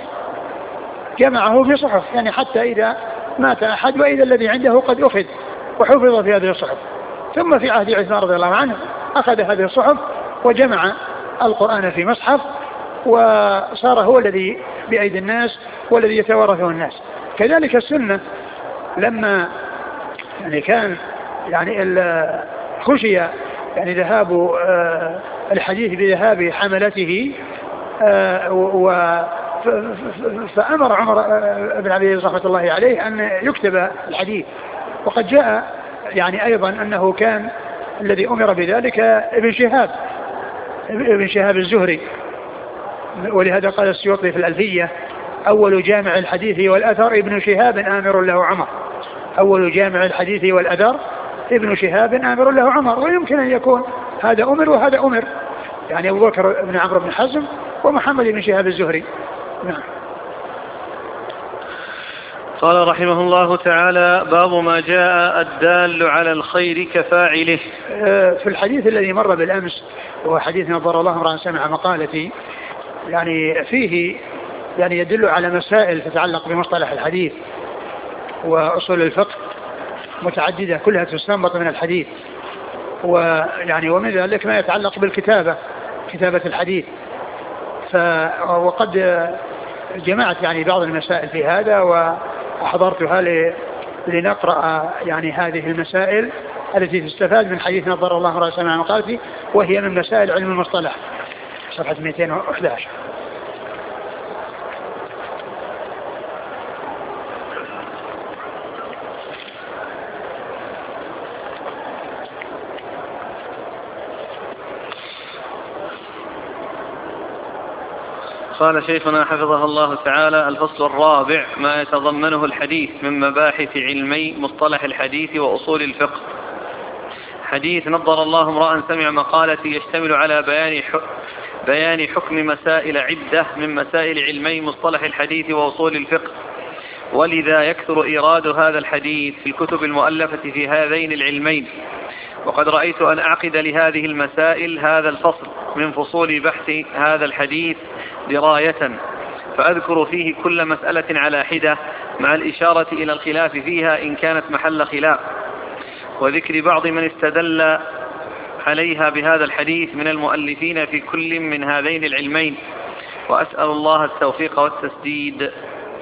في صحف يعني حتى إذا مات أحد وإذا الذي عنده قد أخذ وحفظ في هذه الصحف. ثم في عهد عثمان رضي الله عنه أخذ هذه الصحف وجمع القرآن في مصحف، وصار هو الذي بأيدي الناس والذي يتوارثه الناس. كذلك السنة لما يعني كان يعني خشي يعني ذهاب الحديث بذهاب حملته، فأمر عمر بن عبد العزيز رحمة الله عليه أن يكتب الحديث. وقد جاء يعني أيضا أنه كان الذي أمر بذلك ابن شهاب الزهري، ولهذا قال السيوطي في الألفية: أول جامع الحديث والأثر ابن شهاب آمر له عمر. أول جامع الحديث والأثر ابن شهاب آمر له عمر. ويمكن أن يكون هذا أمر وهذا أمر، يعني أبو بكر بن عمرو بن حزم ومحمد بن شهاب الزهري. نعم. قال رحمه الله تعالى: باب ما جاء الدال على الخير كفاعله. في الحديث الذي مر بالأمس وهو حديث نظر الله امرأ سمع مقالتي، يعني فيه يعني يدل على مسائل تتعلق بمصطلح الحديث وأصول الفقه متعددة كلها تستنبط من الحديث، ويعني ومن ذلك ما يتعلق بالكتابة، كتابة الحديث. وقد جمعت يعني بعض المسائل في هذا وأحضرتها لنقرأ يعني هذه المسائل التي تستفاد من حديث نظر الله امرأ سمع مقالتي، وهي من مسائل علم المصطلح، صفحة 211. قال شيخنا حفظه الله تعالى: الفصل الرابع: ما يتضمنه الحديث من مباحث علمي مصطلح الحديث وأصول الفقه. حديث نظر الله امرأ سمع مقالتي يشتمل على بيان حكم مسائل عدة من مسائل علمي مصطلح الحديث وأصول الفقه، ولذا يكثر إيراد هذا الحديث في الكتب المؤلفة في هذين العلمين. وقد رأيت أن أعقد لهذه المسائل هذا الفصل من فصول بحث هذا الحديث دراية، فأذكر فيه كل مسألة على حدة مع الإشارة إلى الخلاف فيها إن كانت محل خلاف، وذكر بعض من استدل عليها بهذا الحديث من المؤلفين في كل من هذين العلمين، وأسأل الله التوفيق والتسديد.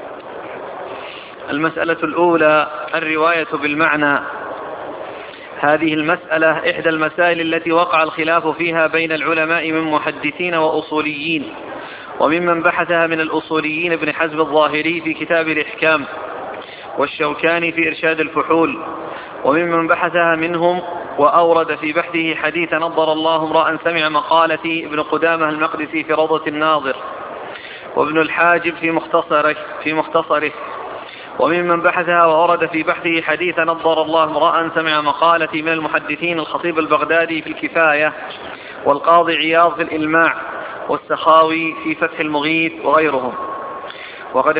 المسألة الأولى: الرواية بالمعنى. هذه المسألة إحدى المسائل التي وقع الخلاف فيها بين العلماء من محدثين وأصوليين، وممن بحثها من الأصوليين ابن حزم الظاهري في كتاب الإحكام، والشوكاني في إرشاد الفحول، وممن بحثها منهم وأورد في بحثه حديث نظر الله امرأ سمع مقالتي ابن قدامة المقدسي في روضة الناظر، وابن الحاجب في مختصره، وممن بحثها وأورد في بحثه حديث نظر الله امرأ سمع مقالتي من المحدثين الخطيب البغدادي في الكفاية، والقاضي عياض في الإلماع، والسخاوي في فتح المغيث وغيرهم. وقد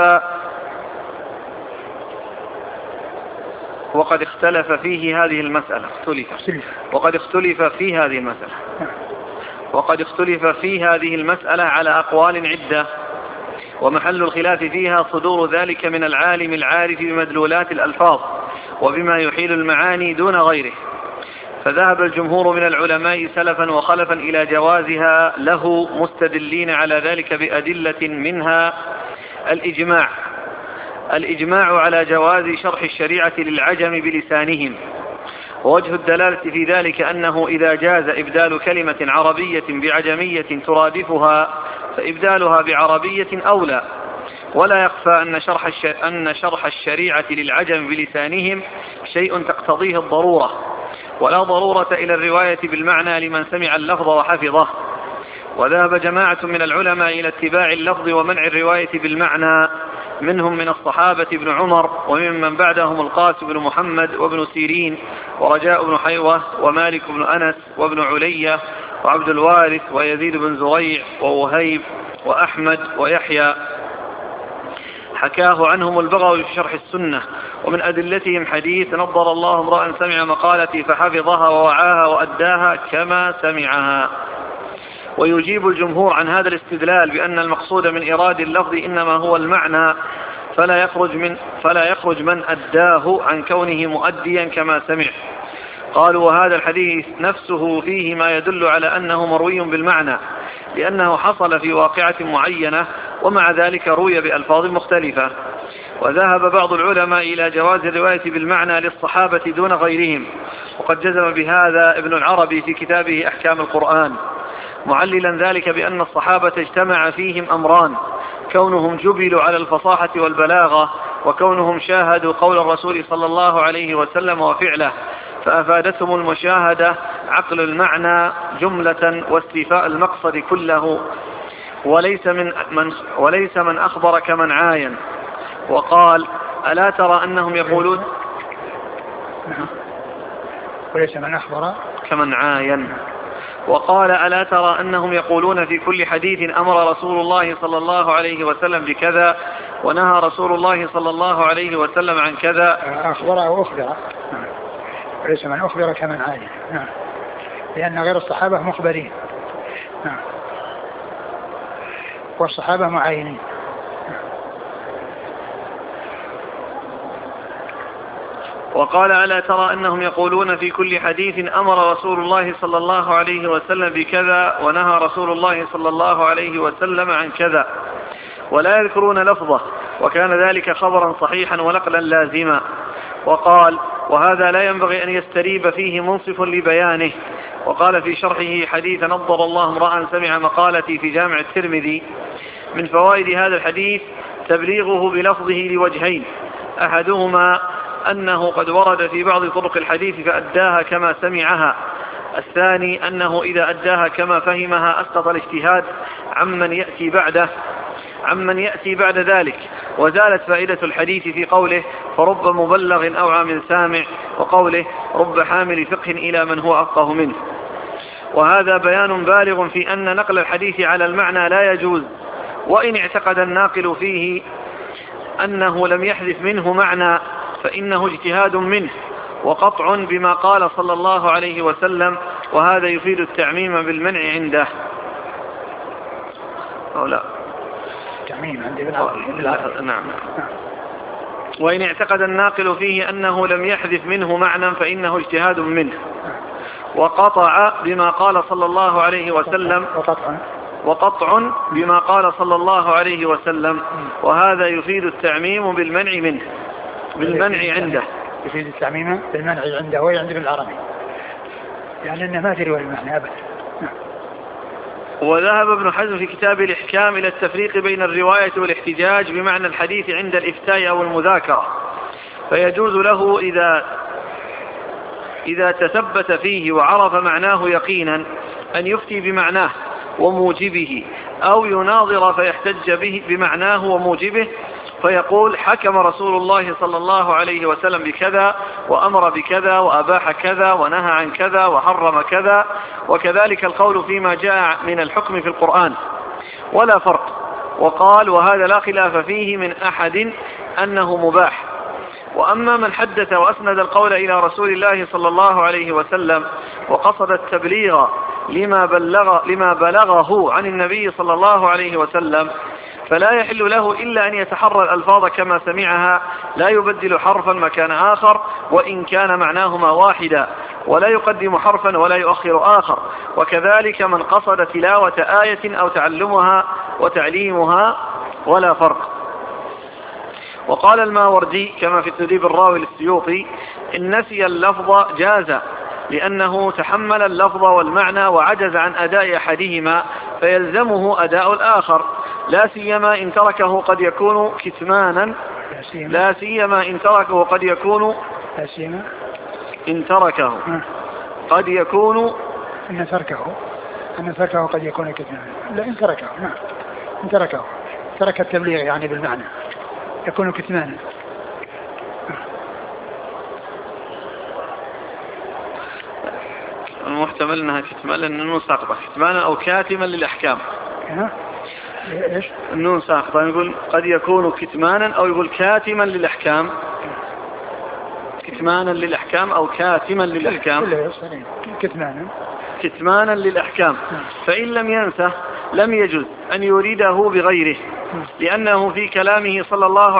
اختلف في هذه المسألة على أقوال عدة، ومحل الخلاف فيها صدور ذلك من العالم العارف بمدلولات الألفاظ وبما يحيل المعاني دون غيره. فذهب الجمهور من العلماء سلفا وخلفا إلى جوازها له، مستدلين على ذلك بأدلة منها الإجماع على جواز شرح الشريعة للعجم بلسانهم. ووجه الدلالة في ذلك أنه إذا جاز إبدال كلمة عربية بعجمية ترادفها فإبدالها بعربية أولى. ولا يخفى أن شرح الشريعة للعجم بلسانهم شيء تقتضيه الضرورة، ولا ضرورة إلى الرواية بالمعنى لمن سمع اللفظ وحفظه. وذهب جماعة من العلماء إلى اتباع اللفظ ومنع الرواية بالمعنى، منهم من الصحابة ابن عمر، وممن بعدهم القاسم بن محمد وابن سيرين ورجاء بن حيوة ومالك بن أنس وابن علية وعبد الوارث ويزيد بن زريع ووهيب وأحمد ويحيى، حكاه عنهم البغوي في شرح السنة. ومن أدلتهم حديث نظر الله امرأ سمع مقالتي فحفظها ووعاها وأداها كما سمعها. ويجيب الجمهور عن هذا الاستدلال بأن المقصود من إيراد اللفظ إنما هو المعنى، فلا يخرج من أداه عن كونه مؤديا كما سمع. قالوا: وهذا الحديث نفسه فيه ما يدل على أنه مروي بالمعنى، لأنه حصل في واقعة معينة، ومع ذلك روي بألفاظ مختلفة. وذهب بعض العلماء إلى جواز الرواية بالمعنى للصحابة دون غيرهم، وقد جزم بهذا ابن العربي في كتابه أحكام القرآن، معللا ذلك بأن الصحابة اجتمع فيهم أمران: كونهم جبلوا على الفصاحة والبلاغة، وكونهم شاهدوا قول الرسول صلى الله عليه وسلم وفعله، فأفادتهم المشاهدة عقل المعنى جملة واستيفاء المقصد كله، وليس من أخبر كمن عاين. وقال: ألا ترى أنهم يقولون وليس من أخبر كمن عاين. وقال: ألا ترى أنهم يقولون في كل حديث أمر رسول الله صلى الله عليه وسلم بكذا ونهى رسول الله صلى الله عليه وسلم عن كذا. أخبر أو أخبر، وليس من أخبر كمن عاين، لأن غير الصحابة مخبرين والصحابة معاينين. وقال: ألا ترى أنهم يقولون في كل حديث أمر رسول الله صلى الله عليه وسلم بكذا ونهى رسول الله صلى الله عليه وسلم عن كذا، ولا يذكرون لفظه، وكان ذلك خبرا صحيحا ونقلا لازما. وقال: وهذا لا ينبغي أن يستريب فيه منصف لبيانه. وقال في شرحه حديث نضر الله امرأ سمع مقالتي في جامع الترمذي: من فوائد هذا الحديث تبليغه بلفظه لوجهين: أحدهما أنه قد ورد في بعض طرق الحديث فأداها كما سمعها، الثاني أنه إذا أداها كما فهمها أسقط الاجتهاد عمن يأتي بعد ذلك، وزالت فائدة الحديث في قوله: فرب مبلغ أوعى من سامع، وقوله: رب حامل فقه إلى من هو أفقه منه. وهذا بيان بالغ في أن نقل الحديث على المعنى لا يجوز، وإن اعتقد الناقل فيه أنه لم يحذف منه معنى فإنه اجتهاد منه وقطع بما قال صلى الله عليه وسلم، وهذا يفيد التعميم بالمنع عنده. أو لا تعميم عندي نعم. وإن اعتقد الناقل فيه أنه لم يحذف منه معنى فإنه اجتهاد منه وقطع بما قال صلى الله عليه وسلم وقطع بما قال صلى الله عليه وسلم، وهذا يفيد التعميم بالمنع منه بالمنع عنده. يفيد التعميم بالمنع عنده ويعند بالعربي، يعني أنه ما تروي المعنى أبدا. وذهب ابن حزم في كتاب الإحكام إلى التفريق بين الرواية والاحتجاج بمعنى الحديث عند الإفتاء أو المذاكرة، فيجوز له إذا تثبت فيه وعرف معناه يقينا أن يفتي بمعناه وموجبه، أو يناظر فيحتج به بمعناه وموجبه، فيقول: حكم رسول الله صلى الله عليه وسلم بكذا وأمر بكذا وأباح كذا ونهى عن كذا وحرم كذا. وكذلك القول فيما جاء من الحكم في القرآن ولا فرق. وقال: وهذا لا خلاف فيه من أحد أنه مباح. وأما من حدث وأسند القول إلى رسول الله صلى الله عليه وسلم وقصد التبليغ لما بلغه عن النبي صلى الله عليه وسلم، فلا يحل له إلا أن يتحرى الألفاظ كما سمعها، لا يبدل حرفا مكان آخر وإن كان معناهما واحدا، ولا يقدم حرفا ولا يؤخر آخر. وكذلك من قصد تلاوة آية أو تعلمها وتعليمها ولا فرق. وقال الماوردي كما في التدريب الراوي للسيوطي: إن نسي اللفظ جاز، لأنه تحمل اللفظ والمعنى وعجز عن أداء أحدهما فيلزمه أداء الآخر، لا سيما إن تركه قد يكون كتمانا لا سيما إن تركه قد يكون إن تركه قد يكون إن تركه قد يكون كتمانا. لا، إن تركه إن ترك التبليغ يعني بالمعنى يكون كتمانا. المحتمل أنها كتمانا، النون ساقطة كتمانا أو كاتما للأحكام. إيش؟ النون ساقطة، يقول قد يكون كتمانا أو يقول كاتما للأحكام، كتمانا للأحكام أو كاتما للأحكام، كتمانا للأحكام. فإن لم ينسه لم يجوز أن يريده بغيره، لأن في كلامه صلى الله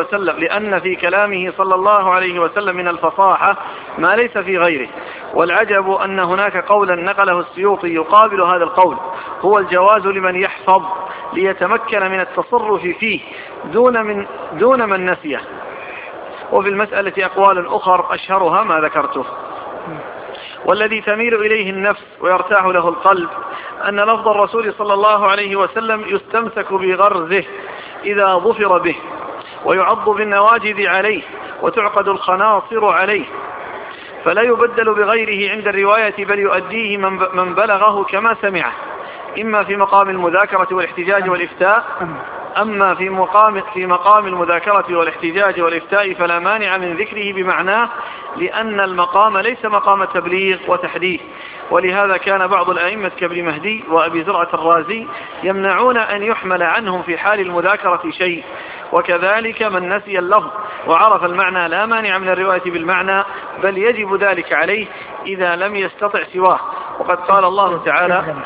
عليه وسلم من الفصاحة ما ليس في غيره. والعجب أن هناك قولا نقله السيوطي يقابل هذا القول، هو الجواز لمن يحفظ ليتمكن من التصرف فيه دون من نسيه. وفي المسألة أقوال أخر أشهرها ما ذكرته. والذي تميل إليه النفس ويرتاح له القلب أن لفظ الرسول صلى الله عليه وسلم يستمسك بغرزه إذا ظفر به، ويعض بالنواجذ عليه، وتعقد الخناصر عليه، فلا يبدل بغيره عند الرواية، بل يؤديه من بلغه كما سمعه، إما في مقام المذاكرة والاحتجاج والإفتاء. أما في مقام المذاكرة والاحتجاج والإفتاء فلا مانع من ذكره بمعناه، لأن المقام ليس مقام تبليغ وتحديث. ولهذا كان بعض الأئمة كابن مهدي وأبي زرعة الرازي يمنعون أن يحمل عنهم في حال المذاكرة شيء. وكذلك من نسي اللفظ وعرف المعنى لا مانع من الرواية بالمعنى، بل يجب ذلك عليه إذا لم يستطع سواه. وقد قال الله تعالى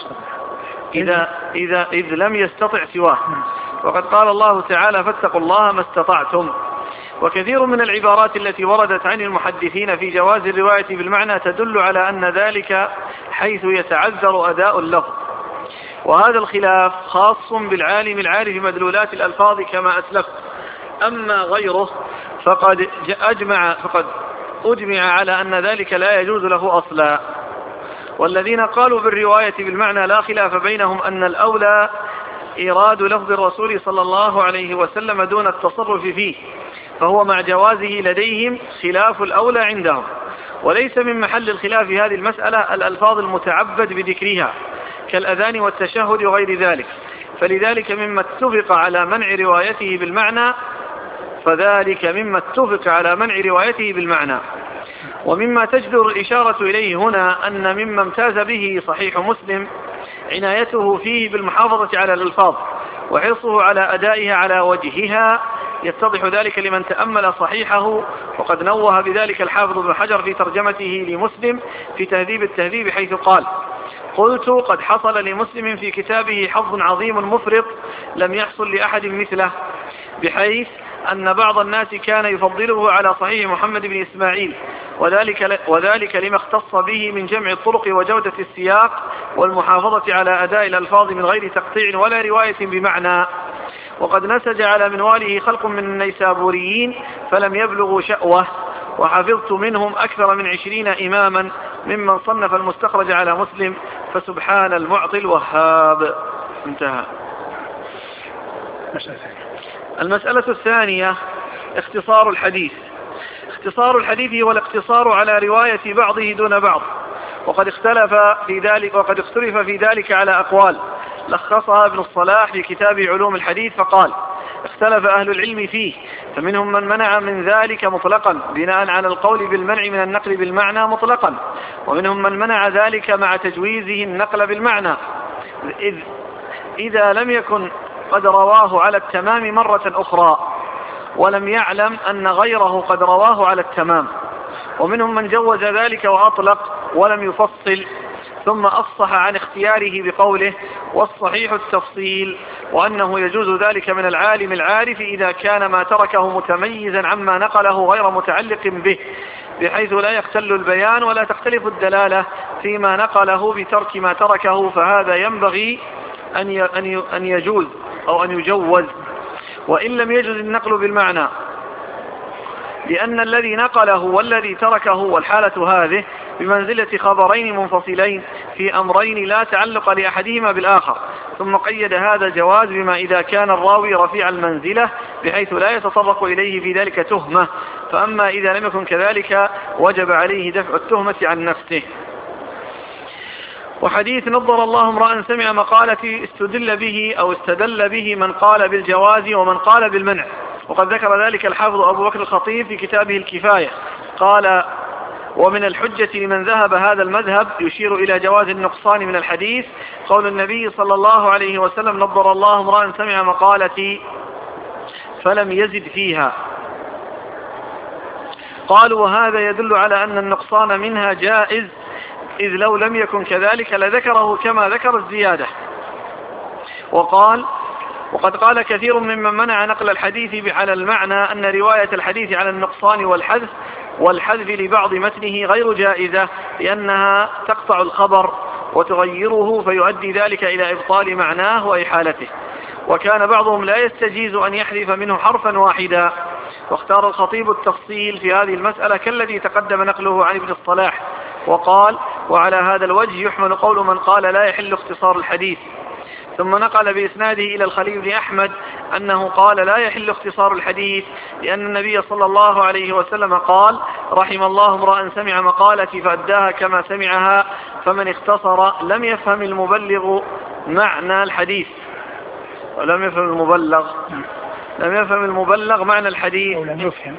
إذ لم يستطع سواه، وقد قال الله تعالى فاتقوا الله ما استطعتم. وكثير من العبارات التي وردت عن المحدثين في جواز الرواية بالمعنى تدل على أن ذلك حيث يتعذر أداء اللفظ، وهذا الخلاف خاص بالعالم العارف مدلولات الألفاظ كما أسلفت. أما غيره فقد أجمع على أن ذلك لا يجوز له أصلا. والذين قالوا بالرواية بالمعنى لا خلاف بينهم أن الأولى إيراد لفظ الرسول صلى الله عليه وسلم دون التصرف فيه، فهو مع جوازه لديهم خلاف الأولى عندهم. وليس من محل الخلاف في هذه المسألة الألفاظ المتعبد بذكرها كالأذان والتشهد وغير ذلك، فلذلك مما اتفق على منع روايته بالمعنى. ومما تجدر الإشارة إليه هنا أن مما امتاز به صحيح مسلم عنايته فيه بالمحافظة على الألفاظ وحرصه على أدائها على وجهها، يتضح ذلك لمن تأمل صحيحه. وقد نوه بذلك الحافظ ابن حجر في ترجمته لمسلم في تهذيب التهذيب حيث قال: قلت قد حصل لمسلم في كتابه حظ عظيم مفرط لم يحصل لأحد مثله، بحيث أن بعض الناس كان يفضله على صحيح محمد بن إسماعيل، وذلك لما اختص به من جمع الطرق وجودة السياق والمحافظة على أداء الألفاظ من غير تقطيع ولا رواية بمعنى. وقد نسج على منواله خلق من النيسابوريين فلم يبلغوا شأوه، وحفظت منهم أكثر من 20 إماما ممن صنف المستخرج على مسلم، فسبحان المعطي الوهاب. انتهى. المسألة الثانية اختصار الحديث. اختصار الحديث هو الاقتصار على رواية بعضه دون بعض، وقد اختلف في ذلك على أقوال لخصها ابن الصلاح في كتاب علوم الحديث فقال: اختلف أهل العلم فيه، فمنهم من منع من ذلك مطلقا بناء على القول بالمنع من النقل بالمعنى مطلقا، ومنهم من منع ذلك مع تجويزه النقل بالمعنى إذا لم يكن قد رواه على التمام مرة أخرى ولم يعلم أن غيره قد رواه على التمام. ومنهم من جوز ذلك وأطلق ولم يفصل، ثم أفصح عن اختياره بقوله: والصحيح التفصيل، وأنه يجوز ذلك من العالم العارف إذا كان ما تركه متميزا عما نقله غير متعلق به، بحيث لا يختل البيان ولا تختلف الدلالة فيما نقله بترك ما تركه، فهذا ينبغي أن يجوز أو أن يجوز. وإن لم يجوز النقل بالمعنى، لأن الذي نقله والذي تركه والحالة هذه بمنزلة خبرين منفصلين في أمرين لا تعلق لأحدهما بالآخر. ثم قيد هذا الجواز بما إذا كان الراوي رفيع المنزلة بحيث لا يتطرق إليه في ذلك تهمة، فأما إذا لم يكن كذلك وجب عليه دفع التهمة عن نفسه. وحديث نضر الله امرأ سمع مقالتي استدل به من قال بالجواز ومن قال بالمنع، وقد ذكر ذلك الحافظ أبو بكر الخطيب في كتابه الكفاية، قال: ومن الحجة لمن ذهب هذا المذهب يشير إلى جواز النقصان من الحديث قول النبي صلى الله عليه وسلم: نضر الله امرأ سمع مقالتي فلم يزد فيها. قالوا: وهذا يدل على أن النقصان منها جائز، إذ لو لم يكن كذلك لذكره كما ذكر الزيادة. وقال: وقد قال كثير ممن منع نقل الحديث على المعنى أن رواية الحديث على النقصان والحذف لبعض متنه غير جائزة، لأنها تقطع الخبر وتغيره، فيؤدي ذلك إلى إبطال معناه وإحالته. وكان بعضهم لا يستجيز أن يحذف منه حرفا واحدا. واختار الخطيب التفصيل في هذه المسألة كالذي تقدم نقله عن ابن الصلاح، وقال: وعلى هذا الوجه يحمل قول من قال لا يحل اختصار الحديث. ثم نقل بإسناده إلى الخليل بن أحمد أنه قال لا يحل اختصار الحديث، لأن النبي صلى الله عليه وسلم قال: رحم الله امرأ سمع مقالتي فأداها كما سمعها، فمن اختصر لم يفهم المبلغ معنى الحديث. ولم يفهم المبلغ معنى الحديث، أو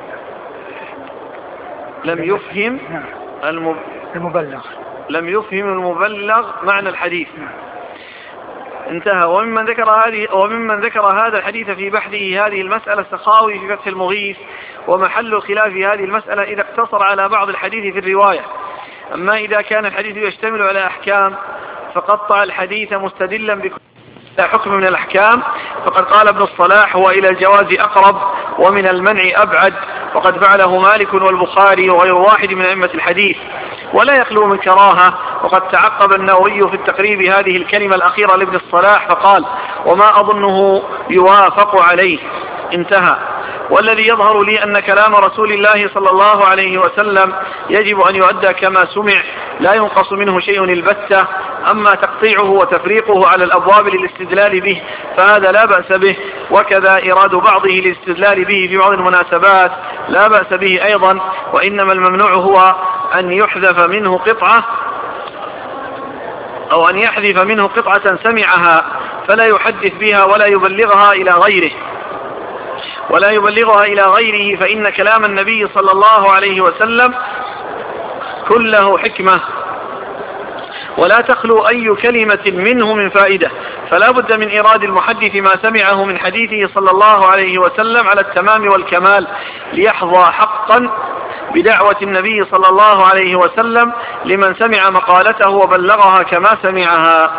لم يفهم المبلغ معنى الحديث. انتهى. وممن ذكر هذا الحديث في بحثه هذه المسألة السخاوي في فتح المغيث. ومحل الخلاف في هذه المسألة إذا اقتصر على بعض الحديث في الرواية. أما إذا كان الحديث يشتمل على أحكام فقطع الحديث مستدلا بكل حكم من الأحكام، فقد قال ابن الصلاح: هو إلى الجواز أقرب ومن المنع أبعد، وقد فعله مالك والبخاري وغير واحد من أئمة الحديث، ولا يخلو من كراهة. وقد تعقب النووي في التقريب هذه الكلمة الأخيرة لابن الصلاح فقال: وما أظنه يوافق عليه. انتهى. والذي يظهر لي أن كلام رسول الله صلى الله عليه وسلم يجب أن يؤدى كما سمع، لا ينقص منه شيء البتة. أما تقطيعه وتفريقه على الأبواب للاستدلال به فهذا لا بأس به، وكذا إراد بعضه للاستدلال به في بعض المناسبات لا بأس به أيضا. وإنما الممنوع هو أن يحذف منه قطعة أو أن يحذف منه قطعة سمعها فلا يحدث بها ولا يبلغها إلى غيره، فإن كلام النبي صلى الله عليه وسلم كله حكمة، ولا تخلو أي كلمة منه من فائدة، فلا بد من إراد المحدث ما سمعه من حديثه صلى الله عليه وسلم على التمام والكمال، ليحظى حقا بدعوة النبي صلى الله عليه وسلم لمن سمع مقالته وبلغها كما سمعها.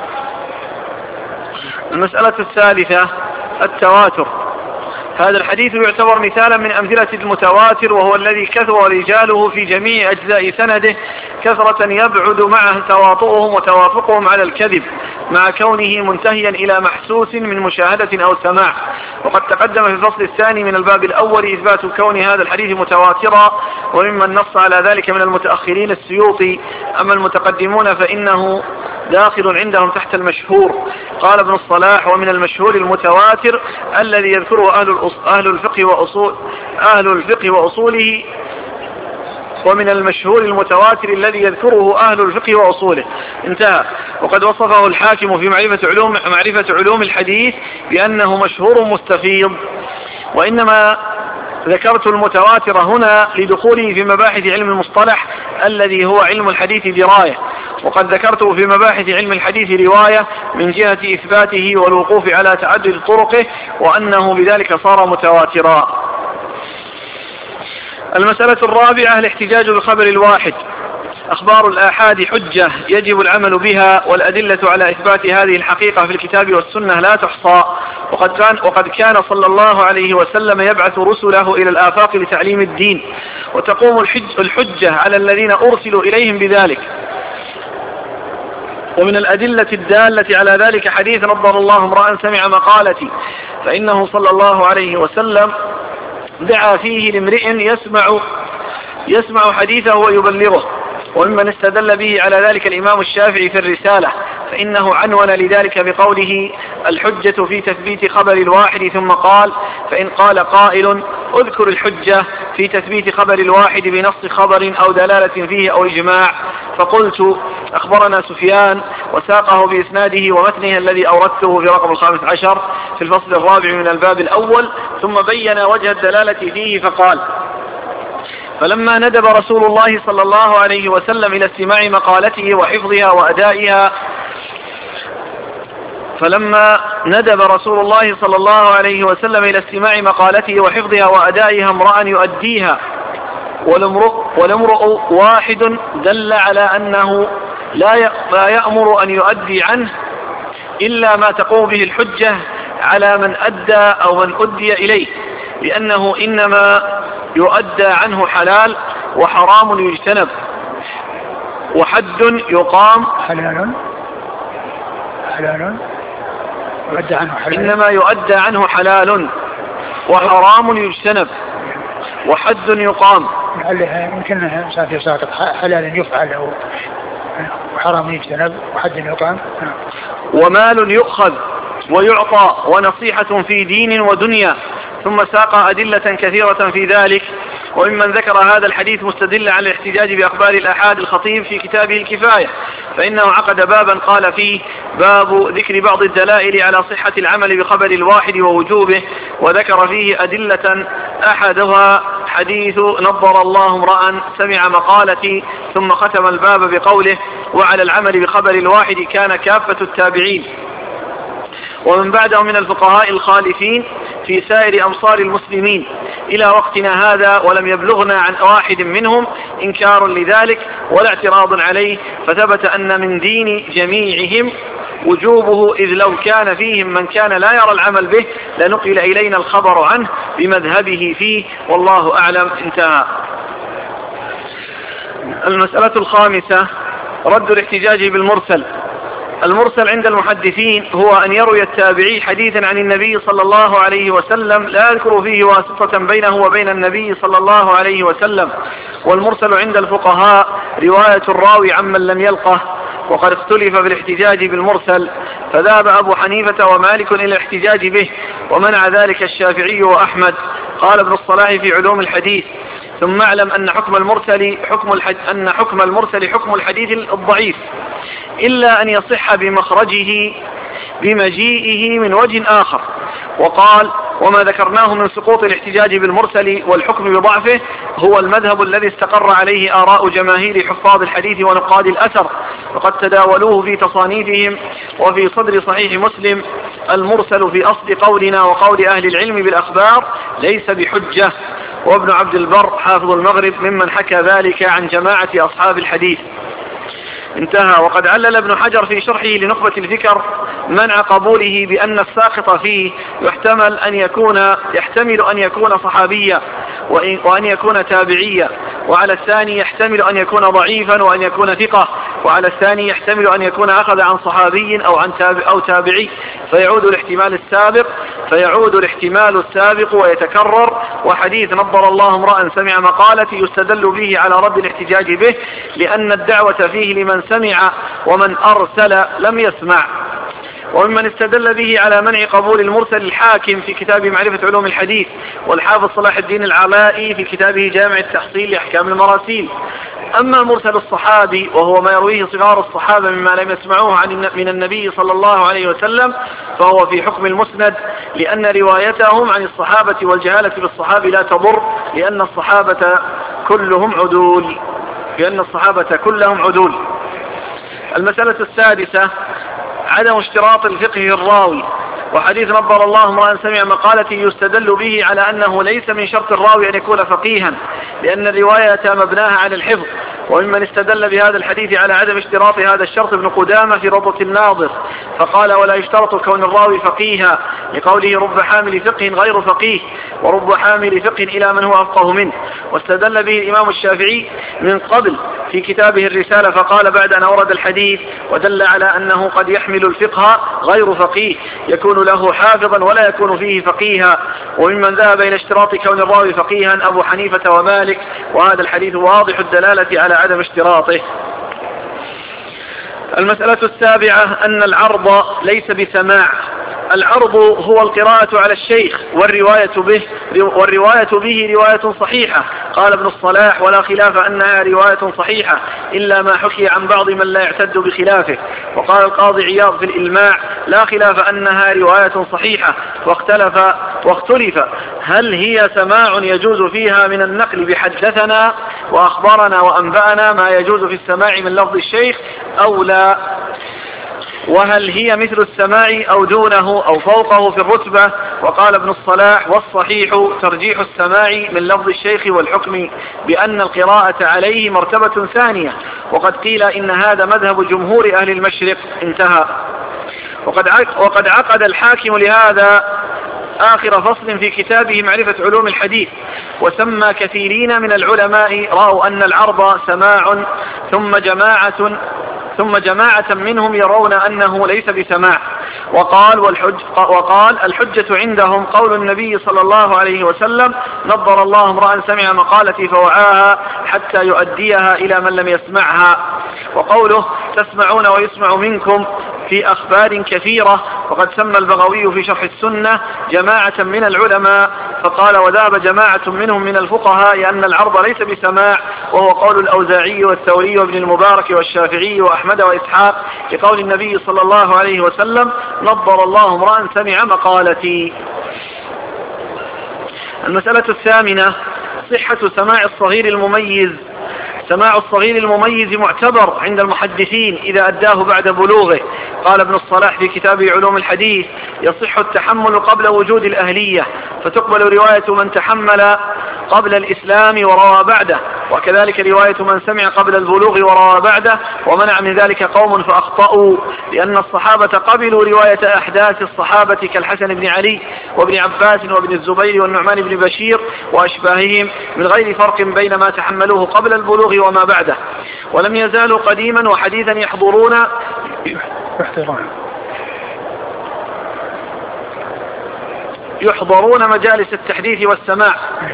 المسألة الثالثة: التواتر. هذا الحديث يعتبر مثالا من أمثلة المتواتر، وهو الذي كثر رجاله في جميع أجزاء سنده كثرة يبعد معه تواطؤهم وتوافقهم على الكذب، مع كونه منتهيا إلى محسوس من مشاهدة أو سماع. وقد تقدم في الفصل الثاني من الباب الأول إثبات كون هذا الحديث متواترا، وممن نص على ذلك من المتأخرين السيوطي. أما المتقدمون فإنه داخل عندهم تحت المشهور. قال ابن الصلاح: ومن المشهور المتواتر الذي يذكره أهل الفقه وأصوله، ومن المشهور المتواتر الذي يذكره أهل الفقه وأصوله. انتهى. وقد وصفه الحاكم في معرفة علوم الحديث بأنه مشهور مستفيض. وإنما ذكرت المتواتر هنا لدخوله في مباحث علم المصطلح الذي هو علم الحديث دراية، وقد ذكرته في مباحث علم الحديث رواية من جهة إثباته والوقوف على تعدد طرقه، وأنه بذلك صار متواترا. المسألة الرابعة: الاحتجاج بالخبر الواحد. أخبار الآحاد حجة يجب العمل بها، والأدلة على إثبات هذه الحقيقة في الكتاب والسنة لا تحصى. وقد كان صلى الله عليه وسلم يبعث رسله إلى الآفاق لتعليم الدين، وتقوم الحجة على الذين أرسلوا إليهم بذلك. ومن الأدلة الدالة على ذلك حديث: نضر الله امرأ سمع مقالتي، فإنه صلى الله عليه وسلم دعا فيه لامرئ يسمع حديثه ويبلغه. وممن استدل به على ذلك الإمام الشافعي في الرسالة، فإنه عنون لذلك بقوله: الحجة في تثبيت خبر الواحد، ثم قال: فإن قال قائل اذكر الحجة في تثبيت خبر الواحد بنص خبر أو دلالة فيه أو إجماع، فقلت: أخبرنا سفيان، وساقه بإسناده ومتنه الذي أوردته في رقم 15 في الفصل الرابع من الباب الأول، ثم بين وجه الدلالة فيه فقال: فلما ندب رسول الله صلى الله عليه وسلم إلى استماع مقالته وحفظها وأدائها امرأ يؤديها، والامرؤ واحد دل على أنه لا يأمر أن يؤدي عنه، إلا ما تقوم به الحجة على من أدى أو من أدي إليه، لأنه إنما يؤدى عنه حلال وحرام يجتنب وحد يقام. حلال يؤدى عنه حلال، إنما يؤدى عنه حلال وحرام يجتنب وحد يقام. لعلها يمكنها في ساقط حلال يفعل أو وحرام يجتنب وحد يقام. ومال يؤخذ ويعطى ونصيحة في دين ودنيا، ثم ساق أدلة كثيرة في ذلك. وممن ذكر هذا الحديث مستدل على الاحتجاج بأخبار الآحاد الخطيب في كتابه الكفاية، فإنه عقد بابا قال فيه: باب ذكر بعض الدلائل على صحة العمل بخبر الواحد ووجوبه، وذكر فيه أدلة أحدها حديث نضر الله امرأ سمع مقالتي، ثم ختم الباب بقوله: وعلى العمل بخبر الواحد كان كافة التابعين ومن بعدهم من الفقهاء الخالفين في سائر أمصار المسلمين إلى وقتنا هذا، ولم يبلغنا عن واحد منهم إنكار لذلك ولا اعتراض عليه، فثبت أن من دين جميعهم وجوبه، إذ لو كان فيهم من كان لا يرى العمل به لنقل إلينا الخبر عنه بمذهبه فيه، والله أعلم. انتهى. المسألة الخامسة: رد الاحتجاج بالمرسل. المرسل عند المحدثين هو أن يروي التابعي حديثا عن النبي صلى الله عليه وسلم لا يذكر فيه واسطة بينه وبين النبي صلى الله عليه وسلم. والمرسل عند الفقهاء رواية الراوي عمن لم يلقه، وقد اختلف في الاحتجاج بالمرسل، فذهب أبو حنيفة ومالك إلى الاحتجاج به، ومنع ذلك الشافعي وأحمد. قال ابن الصلاح في علوم الحديث: ثم اعلم أن حكم المرسل حكم الحديث الضعيف، إلا أن يصح بمخرجه بمجيئه من وجه آخر. وقال: وما ذكرناه من سقوط الاحتجاج بالمرسل والحكم بضعفه هو المذهب الذي استقر عليه آراء جماهير حفاظ الحديث ونقاد الأثر، وقد تداولوه في تصانيفهم. وفي صدر صحيح مسلم: المرسل في أصل قولنا وقول أهل العلم بالأخبار ليس بحجة. وابن عبد البر حافظ المغرب ممن حكى ذلك عن جماعة أصحاب الحديث. انتهى. وقد علل ابن حجر في شرحه لنخبة الفكر منع قبوله بأن الساقط فيه يحتمل أن يكون صحابيا وأن يكون تابعيا، وعلى الثاني يحتمل أن يكون ضعيفا وأن يكون ثقة، وعلى الثاني يحتمل أن يكون أخذ عن صحابي أو تابعي، فيعود الاحتمال السابق ويتكرر. وحديث نضر الله امرأ سمع مقالتي يستدل به على رد الاحتجاج به، لأن الدعوة فيه لمن سمع، ومن أرسل لم يسمع. وممن استدل به على منع قبول المرسل الحاكم في كتاب معرفة علوم الحديث، والحافظ صلاح الدين العلائي في كتابه جامع التحصيل لأحكام المراسيل. أما مرسل الصحابي وهو ما يرويه صغار الصحابة مما لم يسمعوه من النبي صلى الله عليه وسلم، فهو في حكم المسند، لأن روايتهم عن الصحابة والجهالة بالصحابة لا تضر، لأن الصحابة كلهم عدول. المسألة السادسة: عدم اشتراط الفقه الراوي. وحديث نضر الله امرأ سمع مقالتي يستدل به على أنه ليس من شرط الراوي أن يكون فقيها، لأن الرواية مبناها على الحفظ. وممن استدل بهذا الحديث على عدم اشتراط هذا الشرط ابن قدامة في روضة الناظر، فقال: ولا يشترط كون الراوي فقيها، لقوله: رب حامل فقه غير فقيه، ورب حامل فقه إلى من هو أفقه منه. واستدل به الإمام الشافعي من قبل في كتابه الرسالة، فقال بعد أن أورد الحديث: ودل على أنه قد يحمل الفقه غير فقيه، يكون له حافظا ولا يكون فيه فقيها. وممن ذهب إلى اشتراط كون الراوي فقيها أبو حنيفة ومالك، وهذا الحديث واضح الدلالة على عدم اشتراطه. المسألة السابعة: أن العرض ليس بسماع. العرض هو القراءة على الشيخ والرواية به رواية صحيحة. قال ابن الصلاح: ولا خلاف أنها رواية صحيحة إلا ما حكي عن بعض من لا يعتد بخلافه. وقال القاضي عياض في الإلماع: لا خلاف أنها رواية صحيحة، واختلف هل هي سماع يجوز فيها من النقل بحدثنا وأخبرنا وأنبأنا ما يجوز في السماع من لفظ الشيخ أو لا، وهل هي مثل السماع أو دونه أو فوقه في الرتبة. وقال ابن الصلاح: والصحيح ترجيح السماع من لفظ الشيخ والحكم بأن القراءة عليه مرتبة ثانية، وقد قيل إن هذا مذهب جمهور أهل المشرق. انتهى. وقد عقد الحاكم لهذا آخر فصل في كتابه معرفة علوم الحديث، وسمى كثيرين من العلماء رأوا أن العرض سماع ثم جماعة منهم يرون أنه ليس بسماع، وقال الحجة عندهم قول النبي صلى الله عليه وسلم: نضر الله امرأ سمع مقالتي فوعاها حتى يؤديها إلى من لم يسمعها. وقوله تسمعون ويسمع منكم في أخبار كثيرة، وقد سمى البغوي في شرح السنة جماعة من العلماء فقال: وذهب جماعة منهم من الفقهاء أن العرض ليس بسماع، وهو قول الأوزاعي والثوري وابن المبارك والشافعي وأحمد وإسحاق، لقول النبي صلى الله عليه وسلم: نضر الله امرأ سمع مقالتي. المسألة الثامنة: صحة سماع الصغير المميز. سماع الصغير المميز معتبر عند المحدثين إذا أداه بعد بلوغه. قال ابن الصلاح في كتابه علوم الحديث: يصح التحمل قبل وجود الأهلية، فتقبل رواية من تحمل قبل الإسلام وروى بعده، وكذلك رواية من سمع قبل البلوغ وروى بعده، ومنع من ذلك قوم فأخطأوا، لأن الصحابة قبلوا رواية أحداث الصحابة كالحسن بن علي وابن عباس وابن الزبير والنعمان بن بشير وأشباههم من غير فرق بين ما تحملوه قبل البلوغ وما بعده، ولم يزالوا قديما وحديثا يحضرون مجالس التحديث والسماع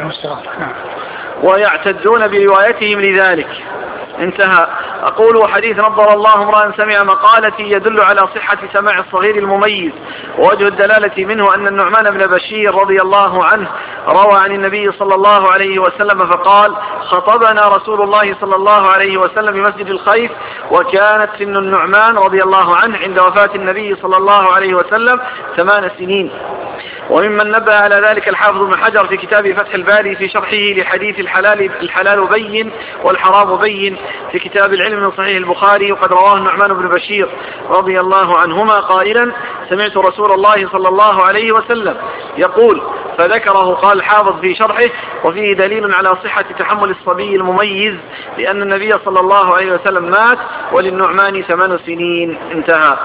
ويعتدون بروايتهم لذلك. انتهى. أقول: حديث نضر الله امرأ سمع مقالتي يدل على صحة سماع الصغير المميز، ووجه الدلالة منه أن النعمان بن بشير رضي الله عنه روى عن النبي صلى الله عليه وسلم فقال: خطبنا رسول الله صلى الله عليه وسلم بمسجد الخيف، وكانت سن النعمان رضي الله عنه عند وفاة النبي صلى الله عليه وسلم 8 سنين. وممن نبه على ذلك الحافظ ابن حجر في كتاب فتح الباري في شرحه لحديث الحلال بين والحرام بين في كتاب العلم من صحيح البخاري، وقد رواه النعمان بن بشير رضي الله عنهما قائلا: سمعت رسول الله صلى الله عليه وسلم يقول، فذكره. قال الحافظ في شرحه: وفيه دليل على صحة تحمل الصبي المميز، لأن النبي صلى الله عليه وسلم مات وللنعمان 8 سنين. انتهى.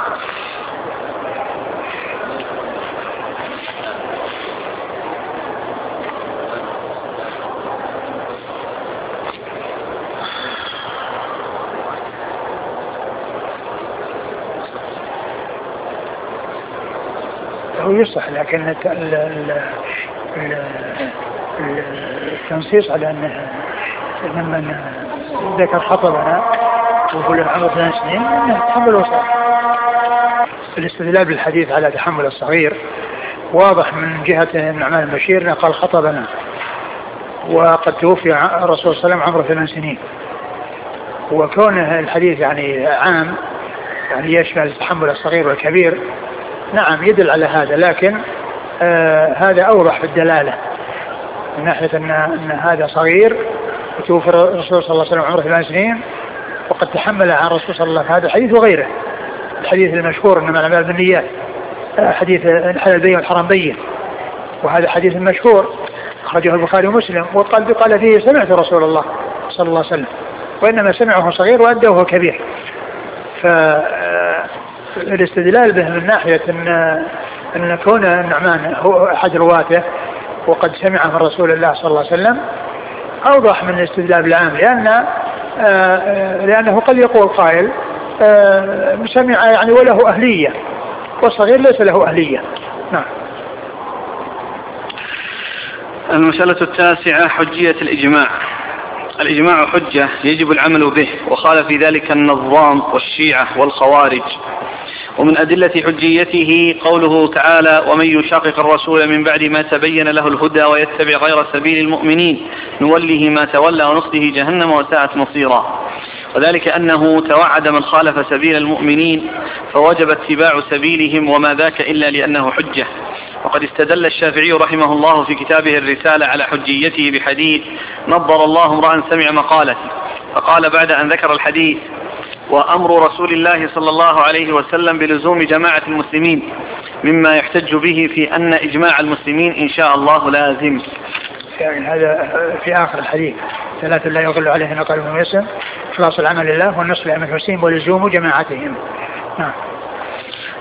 هو يصح، لكن التنصيص على أن من ذكر خطبنا وقل عمر 8 سنين تحمل وصح. الاستدلال بالحديث على تحمل الصغير واضح من جهة النعمان بن بشير قال خطبنا، وقد توفي الرسول صلى الله عليه وسلم عمره 8 سنين، وكونه الحديث يعني عام يعني يشمل تحمل الصغير والكبير، نعم يدل على هذا، لكن هذا أوضح في الدلالة من ناحية أن هذا صغير وتوفي الرسول صلى الله عليه وسلم عمره 8 سنين، وقد تحمل عن الرسول صلى الله عليه وسلم هذا الحديث وغيره. الحديث المشهور إنما الأعمال بالنيات، حديث الحلال بين والحرام بين، وهذا حديث مشهور أخرجه البخاري ومسلم، وقال فيه سمعت رسول الله صلى الله عليه وسلم، وإنما سمعه صغير وأداه كبير. فالاستدلال به من ناحية أن كون النعمان هو أحد رواته وقد سمع من رسول الله صلى الله عليه وسلم أوضح من الاستدلال العام، لأنه قد يقول قائل سمع يعني وله أهلية، والصغير ليس له أهلية. نعم. المسألة 9: حجية الإجماع. الإجماع حجة يجب العمل به، وخالف في ذلك النظام والشيعة والخوارج. ومن أدلة حجيته قوله تعالى: ومن يشاقق الرسول من بعد ما تبين له الهدى ويتبع غير سبيل المؤمنين نوله ما تولى ونصله جهنم وساءت مصيرا. وذلك أنه توعد من خالف سبيل المؤمنين فوجب اتباع سبيلهم، وما ذاك إلا لأنه حجة. وقد استدل الشافعي رحمه الله في كتابه الرسالة على حجيته بحديث نضر الله امرأ سمع مقالتي، فقال بعد أن ذكر الحديث: وأمر رسول الله صلى الله عليه وسلم بلزوم جماعة المسلمين مما يحتج به في أن إجماع المسلمين إن شاء الله لازم. يعني هذا في آخر الحديث: 3 لا يغل عليهن قلب ويسر، إخلاص العمل لله والنصر لأمة المسلمين ولزوم جماعتهم.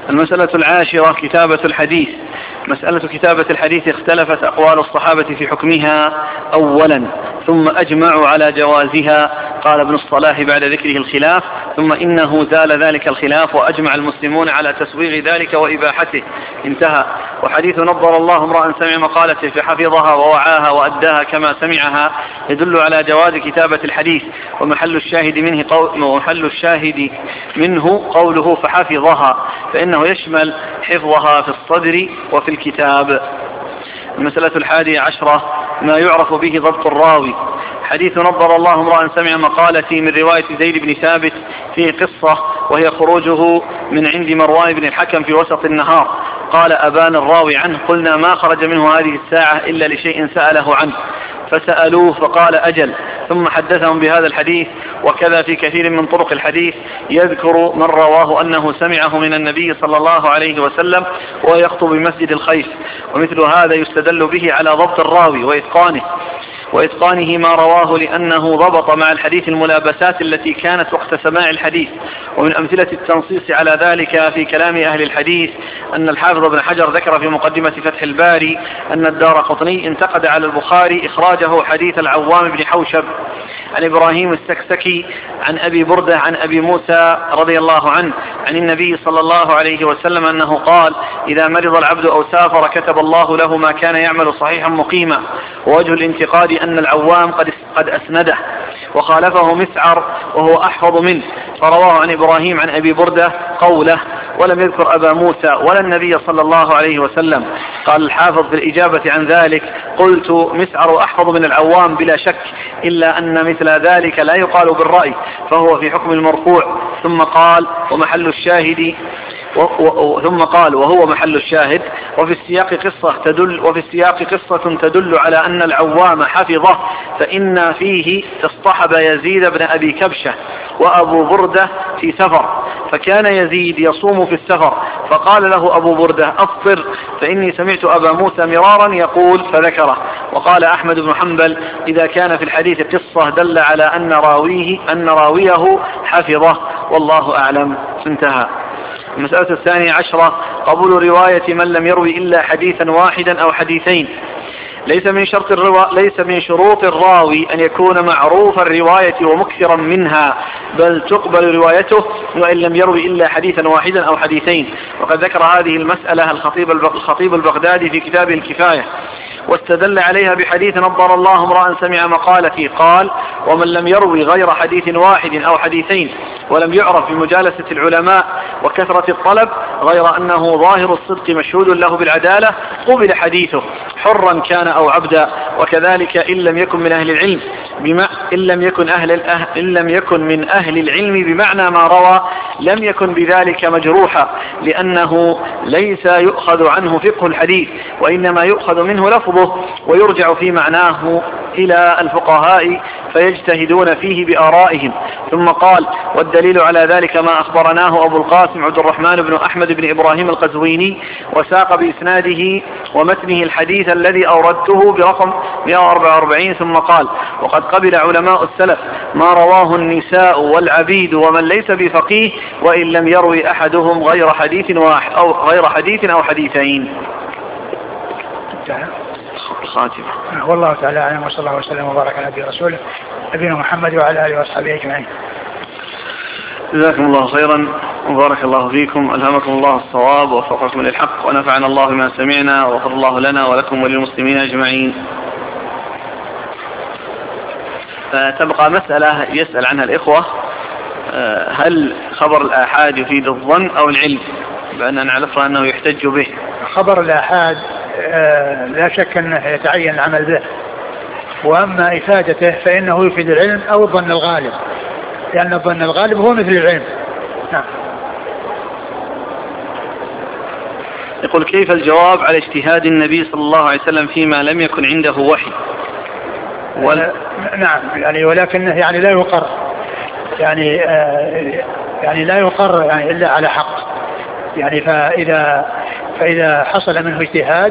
المسألة 10 كتابة الحديث. مسألة كتابة الحديث اختلفت أقوال الصحابة في حكمها أولا، ثم أجمعوا على جوازها. قال ابن الصلاح بعد ذكره الخلاف: ثم إنه زال ذلك الخلاف وأجمع المسلمون على تسويغ ذلك وإباحته. انتهى. وحديث نظر الله امرأ سمع مقالته فحفظها ووعاها وأداها كما سمعها يدل على جواز كتابة الحديث، ومحل الشاهد منه قوله فحفظها، فإنه يشمل حفظها في الصدر وفي الكتاب. المسألة 11 ما يعرف به ضبط الراوي. حديث نظر الله امرأ سمع مقالتي من رواية زيد بن ثابت فيه قصة، وهي خروجه من عند مروان بن الحكم في وسط النهار. قال أبان الراوي عنه: قلنا ما خرج منه هذه الساعة إلا لشيء سأله عنه، فسألوه فقال أجل، ثم حدثهم بهذا الحديث. وكذا في كثير من طرق الحديث يذكر من رواه أنه سمعه من النبي صلى الله عليه وسلم ويخطب بمسجد الخيف، ومثل هذا يستدل به على ضبط الراوي وإتقانه ما رواه، لأنه ضبط مع الحديث الملابسات التي كانت وقت سماع الحديث. ومن أمثلة التنصيص على ذلك في كلام أهل الحديث أن الحافظ ابن حجر ذكر في مقدمة فتح الباري أن الدارقطني انتقد على البخاري إخراجه حديث العوام بن حوشب عن إبراهيم السكسكي عن أبي بردة عن أبي موسى رضي الله عنه عن النبي صلى الله عليه وسلم أنه قال: إذا مرض العبد أو سافر كتب الله له ما كان يعمل صحيحا مقيما. ووجه الانتقاد أن العوام قد أسنده، وخالفه مسعر وهو أحفظ منه، فرواه عن إبراهيم عن أبي بردة قوله، ولم يذكر أبا موسى ولا النبي صلى الله عليه وسلم. قال الحافظ في الإجابة عن ذلك: قلت مسعر أحفظ من العوام بلا شك، إلا أن مثل ذلك لا يقال بالرأي، فهو في حكم المرفوع. ثم قال: وهو محل الشاهد. وفي السياق قصة تدل على أن العوام حفظه، فإن فيه اصطحب يزيد بن أبي كبشة وأبو بردة في سفر، فكان يزيد يصوم في السفر، فقال له أبو بردة: أفطر، فإني سمعت أبا موسى مرارا يقول، فذكره. وقال أحمد بن حنبل: إذا كان في الحديث قصة دل على أن راويه حفظه، والله أعلم. انتهى. المسألة 12 قبول رواية من لم يروي إلا حديثا واحدا أو حديثين. ليس من شروط الراوي أن يكون معروف الرواية ومكثرا منها، بل تقبل روايته وإن لم يروي إلا حديثا واحدا أو حديثين. وقد ذكر هذه المسألة الخطيب البغدادي في كتابه الكفاية، واستدل عليها بحديث نظر الله امرأ سمع مقالتي، قال: ومن لم يروي غير حديث واحد أو حديثين ولم يعرف بمجالسة العلماء وكثرة الطلب، غير أنه ظاهر الصدق مشهود له بالعدالة، قبل حديثه حرا كان أو عبدا. وكذلك إن لم يكن من أهل العلم إن لم يكن من أهل العلم بمعنى ما روى، لم يكن بذلك مجروحا، لأنه ليس يؤخذ عنه فقه الحديث، وإنما يؤخذ منه لفظه ويرجع في معناه إلى الفقهاء فيجتهدون فيه بآرائهم. ثم قال: والدليل على ذلك ما أخبرناه أبو القاسم عبد الرحمن بن أحمد بن إبراهيم القزويني، وساق بإسناده ومتنه الحديث الذي أوردته برقم 144. ثم قال: وقد قبل علماء السلف ما رواه النساء والعبيد ومن ليس بفقيه، وإن لم يروي أحدهم غير حديث أو حديثين. الخاتمة. والله تعالى أعلم، وصلى الله وسلم وبارك على نبينا رسوله نبينا محمد وعلى آله وأصحابه أجمعين. جزاكم الله خيرا وبارك الله فيكم، ألهمكم الله الصواب ووفقكم للحق، ونفعنا الله بما سمعنا، وغفر الله لنا ولكم وللمسلمين أجمعين. تبقى مسألة يسأل عنها الإخوة: هل خبر الآحاد يفيد الظن أو العلم؟ بأننا نعرف أنه يحتج به. خبر الآحاد لا شك أنه يتعين العمل به، وأما إفادته فإنه يفيد العلم أو الظن الغالب، لأن الظن الغالب هو مثل العلم. نعم. يقول: كيف الجواب على اجتهاد النبي صلى الله عليه وسلم فيما لم يكن عنده وحي؟ نعم، يعني ولكنه يعني لا يقر، يعني لا يقر يعني إلا على حق، يعني فإذا حصل منه اجتهاد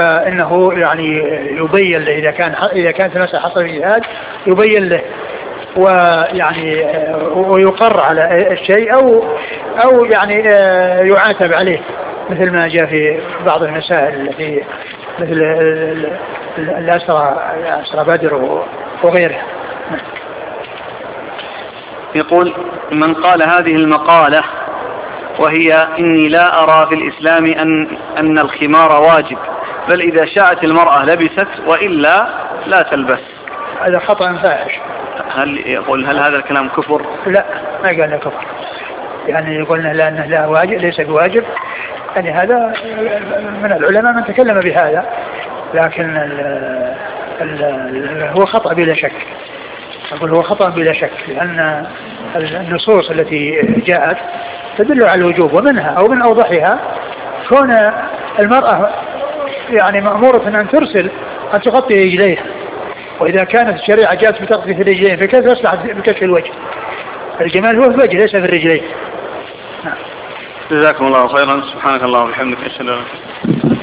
فإنه يعني يبين له، إذا كانت المسألة حصل اجتهاد يبين له، ويعني ويقر على الشيء أو يعني يعاتب عليه، مثل ما جاء في بعض المسائل التي مثل الأسرى بدر وغيرها. يقول: من قال هذه المقالة وهي: إني لا أرى في الإسلام أن الخمار واجب، بل إذا شاءت المرأة لبست وإلا لا تلبس، هذا خطأ فاحش. هل هذا الكلام كفر؟ لا، ما قال له كفر، يعني قلنا لأنه لا واجب ليس بواجب، يعني هذا من العلماء من تكلم بهذا، لكن هو خطأ بلا شك. أقول هو خطأ بلا شك، لأن النصوص التي جاءت تدل على الوجوب، ومنها أو من أوضحها كون المرأة يعني مأمورة أن ترسل أن تغطي رجليها، وإذا كانت الشريعة جاءت بتغطي في الرجلين فكيف يصلح بكشف الوجه؟ الجمال هو في الوجه ليس في الرجلين. جزاكم الله خيرا. سبحانك اللهم وبحمدك، أشهد أن لا إله إلا أنت.